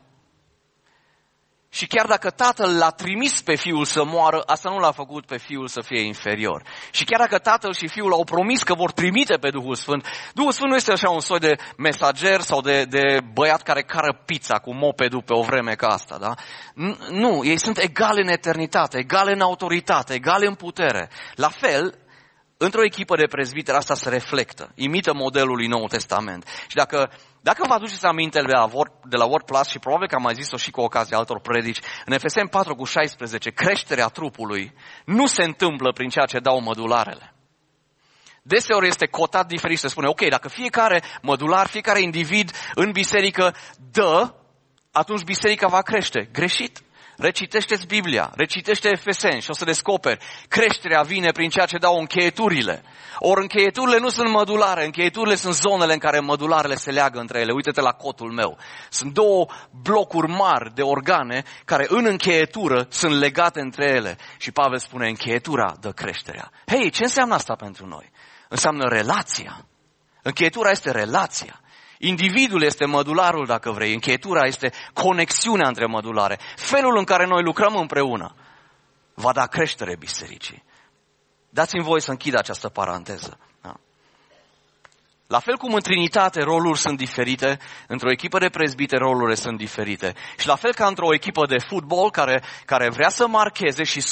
Și chiar dacă Tatăl l-a trimis pe Fiul să moară, asta nu l-a făcut pe Fiul să fie inferior. Și chiar dacă Tatăl și Fiul au promis că vor trimite pe Duhul Sfânt, Duhul Sfânt nu este așa un soi de mesager sau de băiat care cară pizza cu mopedul pe o vreme ca asta. Da? Nu, ei sunt egali în eternitate, egali în autoritate, egali în putere. La fel, într-o echipă de prezbiteri asta se reflectă, imită modelul lui Noul Testament. Și dacă vă aduceți aminte de la Word Plus, și probabil că am mai zis-o și cu ocazia altor predici, în Efeseni 4:16, creșterea trupului nu se întâmplă prin ceea ce dau mădularele. Deseori este cotat diferit, se spune, ok, dacă fiecare mădular, fiecare individ în biserică dă, atunci biserica va crește. Greșit. Recitește-ți Biblia, recitește Efeseni și o să descoperi. Creșterea vine prin ceea ce dau încheieturile. Ori încheieturile nu sunt mădulare, încheieturile sunt zonele în care mădularele se leagă între ele. Uite-te la cotul meu. Sunt 2 blocuri mari de organe care în încheietură sunt legate între ele. Și Pavel spune, încheietura dă creșterea. Hei, ce înseamnă asta pentru noi? Înseamnă relația. Încheietura este relația. Individul este mădularul, dacă vrei. Încheietura este conexiunea între mădulare. Felul în care noi lucrăm împreună va da creștere bisericii. Dați-mi voie să închid această paranteză. Da? La fel cum în Trinitate rolurile sunt diferite, într-o echipă de prezbiteri rolurile sunt diferite. Și la fel ca într-o echipă de fotbal care vrea să marcheze și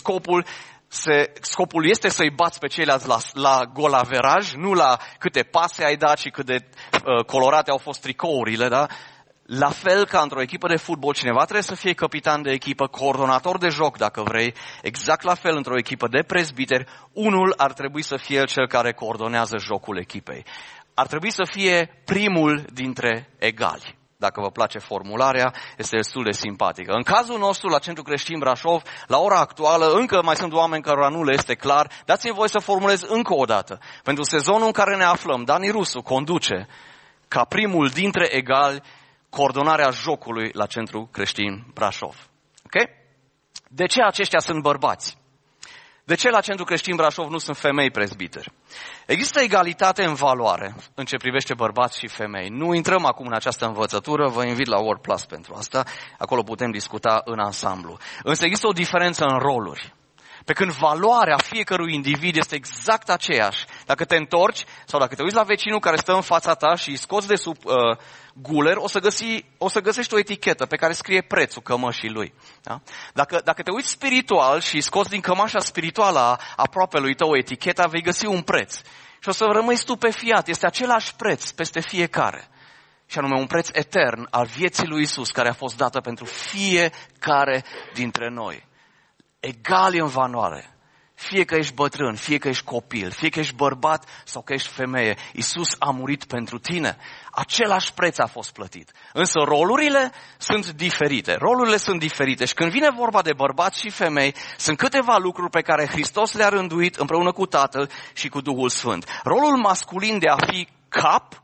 scopul este să-i bați pe ceilalți la golaveraj, nu la câte pase ai dat și cât de colorate au fost tricourile, da? La fel ca într-o echipă de fotbal, cineva trebuie să fie capitan de echipă, coordonator de joc, dacă vrei. Exact la fel într-o echipă de prezbiteri, unul ar trebui să fie cel care coordonează jocul echipei. Ar trebui să fie primul dintre egali. Dacă vă place formularea, este destul de simpatică. În cazul nostru, la Centrul Creștin Brașov, la ora actuală, încă mai sunt oameni cărora nu le este clar. Dați-mi voi să formulez încă o dată. Pentru sezonul în care ne aflăm, Dani Rusu conduce ca primul dintre egali coordonarea jocului la Centrul Creștin Brașov. Ok? De ce aceștia sunt bărbați? De ce la Centrul Creștin Brașov nu sunt femei prezbiteri? Există egalitate în valoare în ce privește bărbați și femei. Nu intrăm acum în această învățătură, vă invit la Word Plus pentru asta, acolo putem discuta în ansamblu. Însă există o diferență în roluri. Pe când valoarea fiecărui individ este exact aceeași. Dacă te întorci sau dacă te uiți la vecinul care stă în fața ta și îi scoți de sub guler, o să găsești o etichetă pe care scrie prețul cămășii lui. Da? Dacă te uiți spiritual și îi scoți din cămașa spirituală a aproapelui tău eticheta, vei găsi un preț. Și o să rămâi stupefiat. Este același preț peste fiecare. Și anume un preț etern al vieții lui Iisus care a fost dată pentru fiecare dintre noi. Egal în valoare. Fie că ești bătrân, fie că ești copil, fie că ești bărbat sau că ești femeie, Iisus a murit pentru tine. Același preț a fost plătit. Însă rolurile sunt diferite. Rolurile sunt diferite și când vine vorba de bărbați și femei, sunt câteva lucruri pe care Hristos le-a rânduit împreună cu Tatăl și cu Duhul Sfânt. Rolul masculin de a fi cap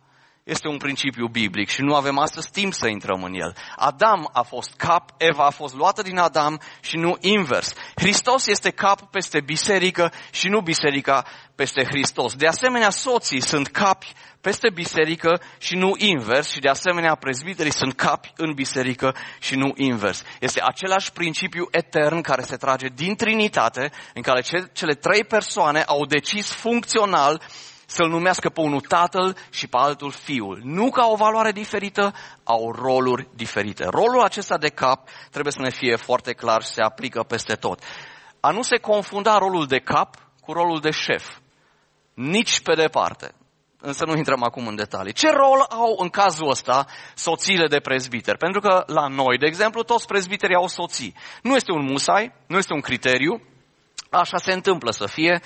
este un principiu biblic și nu avem astăzi timp să intrăm în el. Adam a fost cap, Eva a fost luată din Adam și nu invers. Hristos este cap peste biserică și nu biserica peste Hristos. De asemenea, soții sunt capi peste biserică și nu invers și de asemenea prezbiterii sunt capi în biserică și nu invers. Este același principiu etern care se trage din Trinitate, în care cele trei persoane au decis funcțional să-L numească pe unul Tatăl și pe altul Fiul. Nu ca o valoare diferită, au roluri diferite. Rolul acesta de cap trebuie să ne fie foarte clar și se aplică peste tot. A nu se confunda rolul de cap cu rolul de șef. Nici pe departe. Însă nu intrăm acum în detalii. Ce rol au în cazul ăsta soțiile de prezbiteri? Pentru că la noi, de exemplu, toți prezbiterii au soții. Nu este un musai, nu este un criteriu. Așa se întâmplă să fie.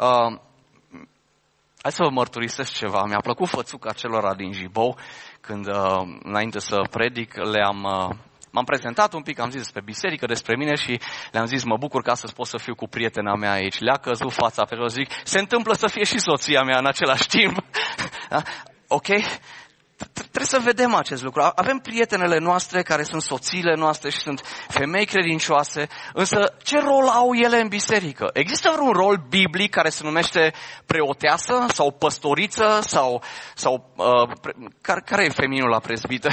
Hai să vă mărturisesc ceva. Mi-a plăcut fățuca celora din Jibou când, înainte să predic, m-am prezentat un pic, am zis despre biserică, despre mine și le-am zis, mă bucur că astăzi pot să fiu cu prietena mea aici. Le-a căzut fața pe jos, zic, se întâmplă să fie și soția mea în același timp. Da? Ok? Trebuie să vedem acest lucru. Avem prietenele noastre care sunt soțiile noastre și sunt femei credincioase, însă ce rol au ele în biserică? Există vreun rol biblic care se numește preoteasă sau păstoriță sau care e femininul la prezbită?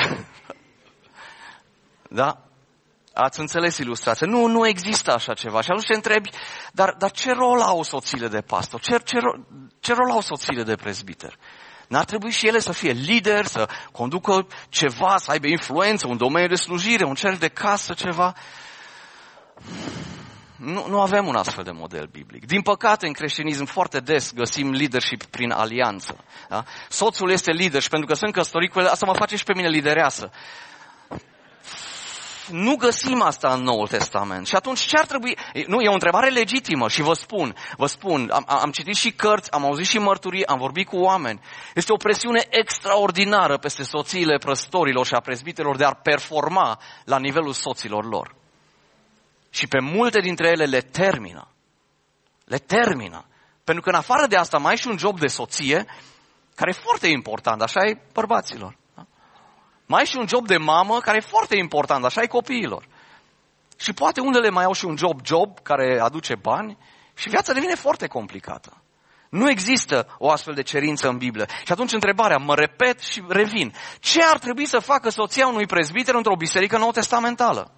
Da? Ați înțeles ilustrația? Nu există așa ceva. Și atunci te întrebi, dar ce rol au soțiile de pastor? Ce rol au soțiile de prezbiter? N-ar trebui și ele să fie lideri, să conducă ceva, să aibă influență, un domeniu de slujire, un cer de casă, ceva? Nu avem un astfel de model biblic. Din păcate, în creștinism foarte des găsim leadership prin alianță. Da? Soțul este lider și pentru că sunt căsătorit cu el, asta mă face și pe mine lidereasă. Nu găsim asta în Noul Testament. Și atunci ce ar trebui? Nu, e o întrebare legitimă și vă spun, am citit și cărți, am auzit și mărturii, am vorbit cu oameni. Este o presiune extraordinară peste soțiile păstorilor și a prezbiterilor de a performa la nivelul soților lor. Și pe multe dintre ele le termină. Le termină. Pentru că în afară de asta mai ai și un job de soție care e foarte important, așa e bărbaților. Mai ai și un job de mamă care e foarte important, așa e copiilor. Și poate unele mai au și un job care aduce bani și viața devine foarte complicată. Nu există o astfel de cerință în Biblie. Și atunci întrebarea, mă repet și revin. Ce ar trebui să facă soția unui prezbiter într-o biserică nou-testamentală?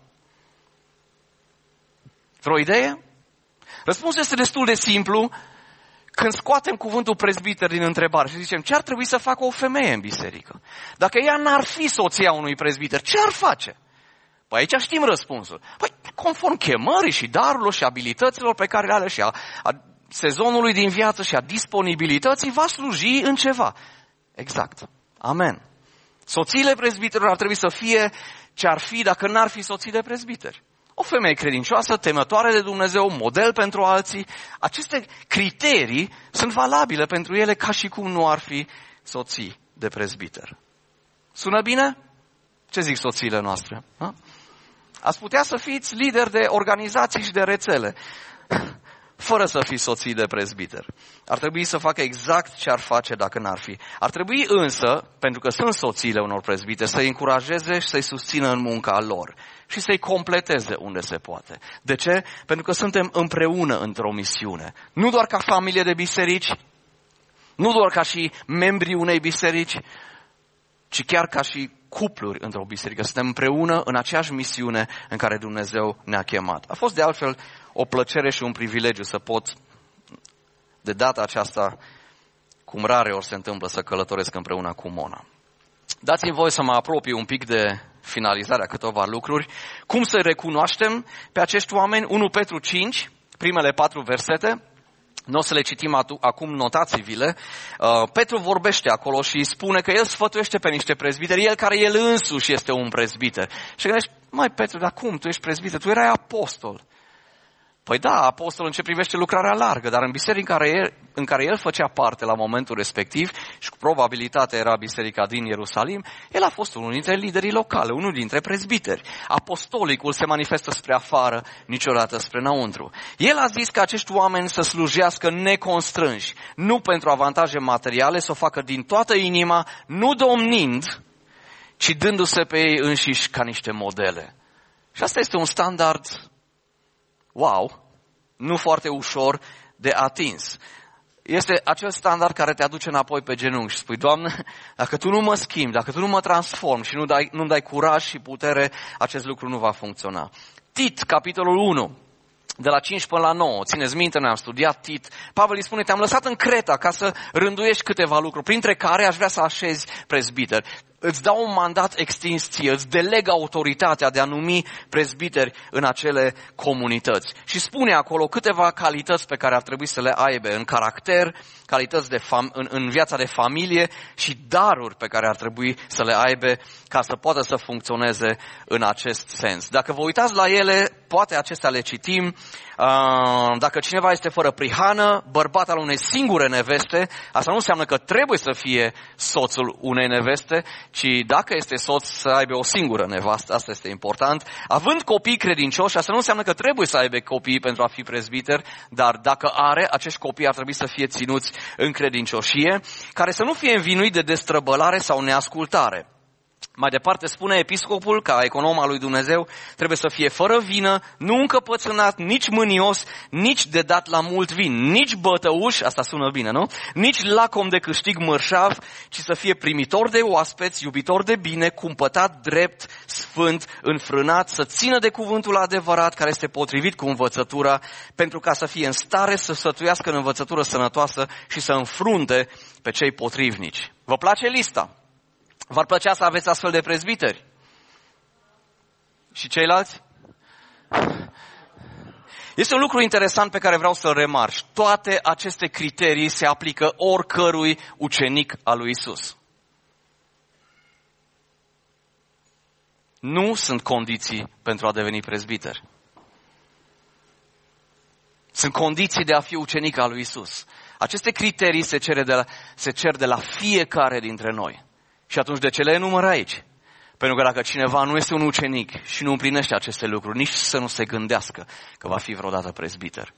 Vreo idee? Răspunsul este destul de simplu când scoatem cuvântul prezbiter din întrebare și zicem ce ar trebui să facă o femeie în biserică. Dacă ea n-ar fi soția unui prezbiter, ce ar face? Păi aici știm răspunsul. Păi conform chemării și darurilor și abilităților pe care le are și a sezonului din viață și a disponibilității, va sluji în ceva. Exact. Amen. Soțiile prezbiterilor ar trebui să fie ce ar fi dacă n-ar fi soții de prezbiteri. O femeie credincioasă, temătoare de Dumnezeu, model pentru alții. Aceste criterii sunt valabile pentru ele ca și cum nu ar fi soții de prezbiter. Sună bine? Ce zic soțiile noastre? Ha? Ați putea să fiți lideri de organizații și de rețele, fără să fiți soții de prezbiter. Ar trebui să facă exact ce ar face dacă n-ar fi. Ar trebui însă, pentru că sunt soțiile unor prezbiteri, să-i încurajeze și să-i susțină în munca lor și să-i completeze unde se poate. De ce? Pentru că suntem împreună într-o misiune. Nu doar ca familie de biserici, nu doar ca și membrii unei biserici, ci chiar ca și cupluri într-o biserică. Suntem împreună în aceeași misiune în care Dumnezeu ne-a chemat. A fost de altfel o plăcere și un privilegiu să pot, de data aceasta, cum rare ori se întâmplă, să călătoresc împreună cu Mona. Dați-mi voie să mă apropii un pic de finalizarea câteva lucruri. Cum să recunoaștem pe acești oameni? 1 Petru 5, primele 4 versete. Nu o să le citim acum, notați-vi-le. Petru vorbește acolo și spune că el sfătuiește pe niște prezbiteri, el care el însuși este un prezbiter. Și gândești, mai Petru, dar cum? Tu ești prezbiter, tu erai apostol. Păi da, apostolul în ce privește lucrarea largă, dar în biserica în care el făcea parte la momentul respectiv, și cu probabilitate era biserica din Ierusalim, el a fost unul dintre liderii locale, unul dintre prezbiteri. Apostolicul se manifestă spre afară, niciodată spre înăuntru. El a zis că acești oameni să slujească neconstrânși, nu pentru avantaje materiale, să o facă din toată inima, nu domnind, ci dându-se pe ei înșiși ca niște modele. Și asta este un standard, wow, nu foarte ușor de atins. Este acel standard care te aduce înapoi pe genunchi și spui, Doamne, dacă Tu nu mă schimbi, dacă Tu nu mă transformi și nu-mi dai curaj și putere, acest lucru nu va funcționa. Tit, capitolul 1. De la 5 până la 9, țineți minte, noi am studiat Tit. Pavel îi spune, te-am lăsat în Creta ca să rânduiești câteva lucruri, printre care aș vrea să așezi prezbiteri. Îți dau un mandat extins ție, îți deleg autoritatea de a numi prezbiteri în acele comunități. Și spune acolo câteva calități pe care ar trebui să le aibă în caracter, calități în viața de familie și daruri pe care ar trebui să le aibă ca să poată să funcționeze în acest sens. Dacă vă uitați la ele, poate acestea le citim. Dacă cineva este fără prihană, bărbat al unei singure neveste, asta nu înseamnă că trebuie să fie soțul unei neveste, ci dacă este soț să aibă o singură nevastă, asta este important. Având copii credincioși, asta nu înseamnă că trebuie să aibă copii pentru a fi prezbiter, dar dacă are, acești copii ar trebui să fie ținuți în credincioșie, care să nu fie învinuit de destrăbălare sau neascultare. Mai departe spune episcopul, ca econom al lui Dumnezeu, trebuie să fie fără vină, nu încăpățânat, nici mânios, nici de dat la mult vin, nici bătăuș, asta sună bine, nu? Nici lacom de câștig mărșav, ci să fie primitor de oaspeți, iubitor de bine, cumpătat, drept, sfânt, înfrânat, să țină de cuvântul adevărat care este potrivit cu învățătura, pentru ca să fie în stare să sfătuiască în învățătură sănătoasă și să înfrunte pe cei potrivnici. Vă place lista? V-ar plăcea să aveți astfel de prezbiteri? Și ceilalți? Este un lucru interesant pe care vreau să-l remarci. Toate aceste criterii se aplică oricărui ucenic al lui Isus. Nu sunt condiții pentru a deveni prezbiter. Sunt condiții de a fi ucenic al lui Isus. Aceste criterii se cer de la fiecare dintre noi. Și atunci de ce le enumăr aici? Pentru că dacă cineva nu este un ucenic și nu împlinește aceste lucruri, nici să nu se gândească că va fi vreodată prezbiter.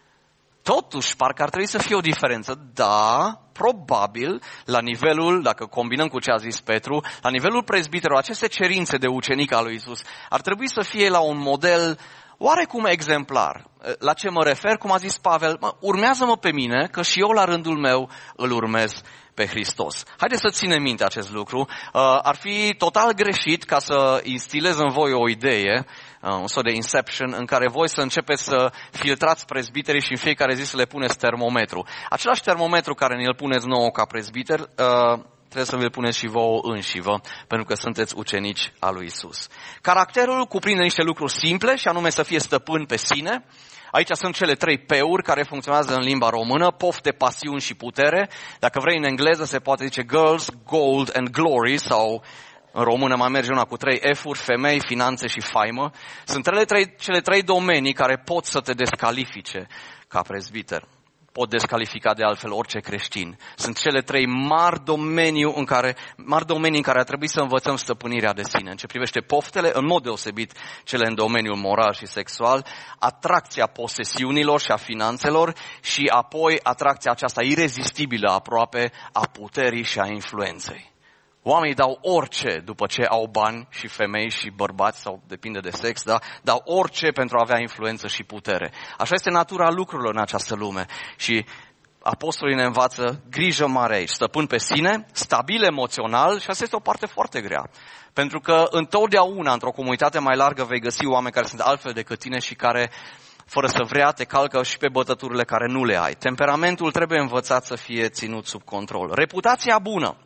Totuși, parcă ar trebui să fie o diferență. Da, probabil, la nivelul, dacă combinăm cu ce a zis Petru, la nivelul prezbiterului, aceste cerințe de ucenic al lui Isus ar trebui să fie la un model oarecum exemplar. La ce mă refer? Cum a zis Pavel, urmează-mă pe mine, că și eu la rândul meu îl urmez pe Hristos. Haideți să ținem minte acest lucru. Ar fi total greșit ca să instilez în voi o idee, un soi de inception, în care voi să începeți să filtrați prezbiterii și în fiecare zi să le puneți termometru. Același termometru care ne-l puneți nouă ca prezbiter, trebuie să vi-l puneți și vouă înșivă, pentru că sunteți ucenici al lui Isus. Caracterul cuprinde niște lucruri simple, și anume să fie stăpân pe sine. Aici sunt cele 3 P-uri care funcționează în limba română, pofte, pasiuni și putere. Dacă vrei în engleză se poate zice girls, gold and glory, sau în română mai merge una cu 3 F-uri, femei, finanțe și faimă. Sunt cele 3 domenii care pot să te descalifice ca prezbiter. Pot descalifica de altfel orice creștin. Sunt cele 3 mari domenii în care ar trebui să învățăm stăpânirea de sine. În ce privește poftele, în mod deosebit cele în domeniul moral și sexual, atracția posesiunilor și a finanțelor și apoi atracția aceasta irezistibilă aproape a puterii și a influenței. Oamenii dau orice după ce au bani, și femei și bărbați, sau depinde de sex, da? Dau orice pentru a avea influență și putere. Așa este natura lucrurilor în această lume. Și apostolii ne învață grijă mare aici. Stăpân pe sine, stabil emoțional, și asta este o parte foarte grea. Pentru că întotdeauna, într-o comunitate mai largă, vei găsi oameni care sunt altfel decât tine și care, fără să vrea, te calcă și pe bătăturile care nu le ai. Temperamentul trebuie învățat să fie ținut sub control. Reputația bună.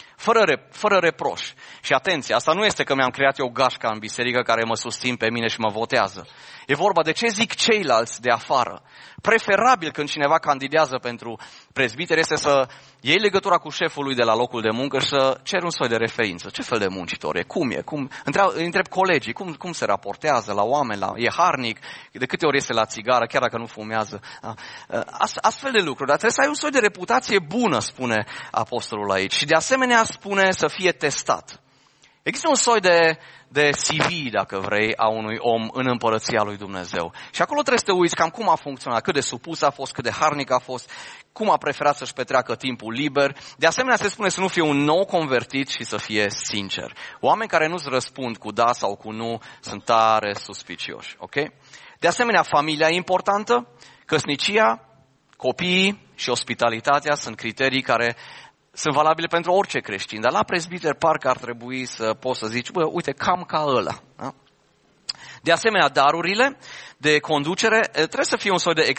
Fără reproș. Și atenție, asta nu este că mi-am creat eu gașca în biserică care mă susțin pe mine și mă votează. E vorba de ce zic ceilalți de afară. Preferabil când cineva candidează pentru prezbiter este să iei legătura cu șeful lui de la locul de muncă și să ceri un soi de referință. Ce fel de muncitor e? Cum e? Întreb colegii, cum se raportează la oameni, e harnic, de câte ori este la țigară, chiar dacă nu fumează. Astfel de lucruri. Dar trebuie să ai un soi de reputație bună, spune apostolul aici. Și de asemenea spune să fie testat. Există un soi de CV, dacă vrei, a unui om în împărăția lui Dumnezeu. Și acolo trebuie să te uiți cam cum a funcționat, cât de supus a fost, cât de harnic a fost, cum a preferat să-și petreacă timpul liber. De asemenea, se spune să nu fie un nou convertit și să fie sincer. Oameni care nu-ți răspund cu da sau cu nu sunt tare suspicioși. Okay? De asemenea, familia e importantă, căsnicia, copiii și ospitalitatea sunt criterii care sunt valabile pentru orice creștin, dar la prezbiter parcă ar trebui să poți să zici, uite, cam ca ăla. Da? De asemenea, darurile de conducere trebuie să fie un soi de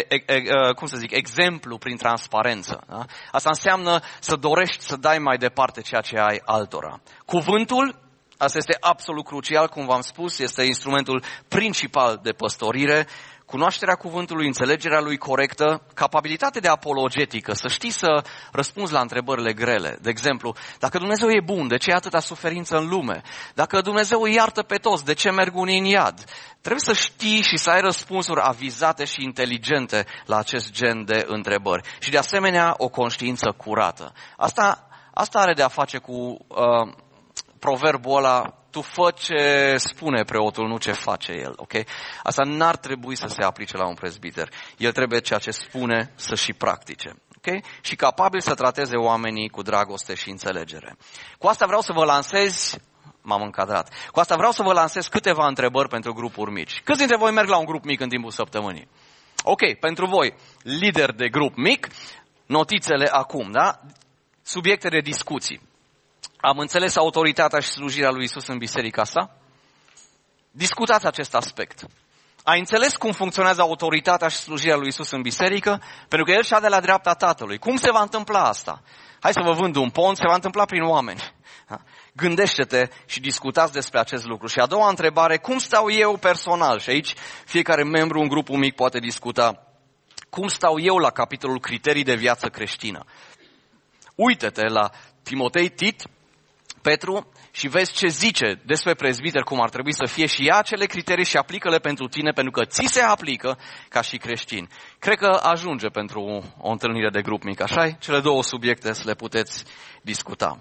exemplu prin transparență. Da? Asta înseamnă să dorești să dai mai departe ceea ce ai altora. Cuvântul, asta este absolut crucial, cum v-am spus, este instrumentul principal de păstorire. Cunoașterea cuvântului, înțelegerea lui corectă, capabilitate de apologetică, să știi să răspunzi la întrebările grele. De exemplu, dacă Dumnezeu e bun, de ce e atâta suferință în lume? Dacă Dumnezeu îi iartă pe toți, de ce merg unii în iad? Trebuie să știi și să ai răspunsuri avizate și inteligente la acest gen de întrebări. Și de asemenea, o conștiință curată. Asta are de a face cu proverbul ăla, tu fă ce spune preotul, nu ce face el, ok? Asta n-ar trebui să se aplice la un prezbiter. El trebuie ceea ce spune să și practice, ok? Și capabil să trateze oamenii cu dragoste și înțelegere. Cu asta vreau să vă lansez, m-am încadrat, cu asta vreau să vă lansez câteva întrebări pentru grupuri mici. Câți dintre voi merg la un grup mic în timpul săptămânii? Ok, pentru voi, lider de grup mic, notițele acum, da? Subiecte de discuții. Am înțeles autoritatea și slujirea lui Isus în biserica sa? Discutați acest aspect. Ai înțeles cum funcționează autoritatea și slujirea lui Isus în biserică? Pentru că El și-a de la dreapta Tatălui. Cum se va întâmpla asta? Hai să vă vând un pont, se va întâmpla prin oameni. Gândește-te și discutați despre acest lucru. Și a doua întrebare, cum stau eu personal? Și aici fiecare membru în grupul mic poate discuta. Cum stau eu la capitolul criterii de viață creștină? Uită-te la Timotei, Tit, Petru și vezi ce zice despre prezbiter, cum ar trebui să fie și ia acele criterii și aplică-le pentru tine, pentru că ți se aplică ca și creștin. Cred că ajunge pentru o întâlnire de grup mic, așa-i? Cele două subiecte să le puteți discuta.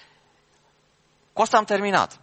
Cu asta am terminat.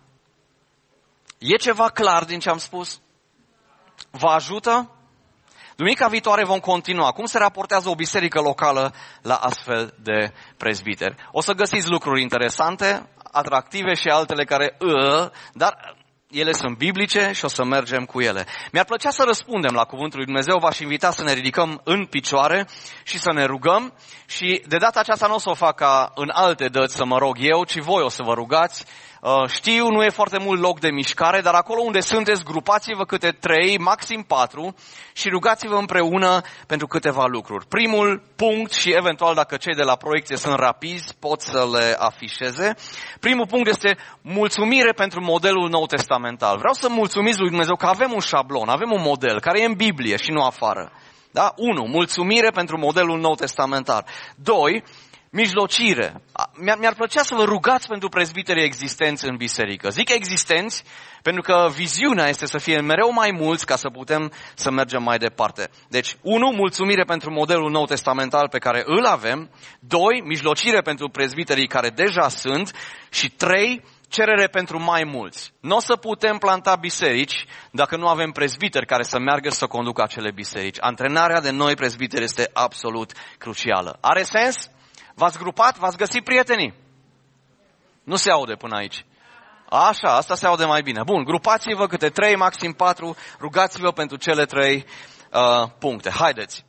E ceva clar din ce am spus? Vă ajută? Duminica viitoare vom continua. Cum se raportează o biserică locală la astfel de prezbiteri? O să găsiți lucruri interesante, atractive și altele care dar ele sunt biblice și o să mergem cu ele. Mi-ar plăcea să răspundem la cuvântul lui Dumnezeu. V-aș invita să ne ridicăm în picioare și să ne rugăm. Și de data aceasta nu o să o fac ca în alte dăți să mă rog eu, ci voi o să vă rugați. Știu, nu e foarte mult loc de mișcare, dar acolo unde sunteți, grupați-vă câte 3, maxim 4 și rugați-vă împreună pentru câteva lucruri. Primul punct, și eventual dacă cei de la proiecție sunt rapizi, pot să le afișeze. Primul punct este mulțumire pentru modelul nou testamental. Vreau să mulțumiți lui Dumnezeu că avem un șablon, avem un model care e în Biblie și nu afară. Da? 1. Mulțumire pentru modelul nou testamental. 2. Mijlocire. Mi-ar plăcea să vă rugați pentru prezbiterii existenți în biserică. Zic existenți pentru că viziunea este să fie mereu mai mulți ca să putem să mergem mai departe. Deci, 1. Mulțumire pentru modelul nou testamental pe care îl avem. 2. Mijlocire pentru prezbiterii care deja sunt. Și 3. Cerere pentru mai mulți. Nu o să putem planta biserici dacă nu avem prezbiteri care să meargă să conducă acele biserici. Antrenarea de noi prezbiteri este absolut crucială. Are sens? V-ați grupat? V-ați găsit prietenii? Nu se aude până aici. Așa, asta se aude mai bine. Bun, grupați-vă câte 3, maxim 4, rugați-vă pentru cele 3 puncte. Haideți!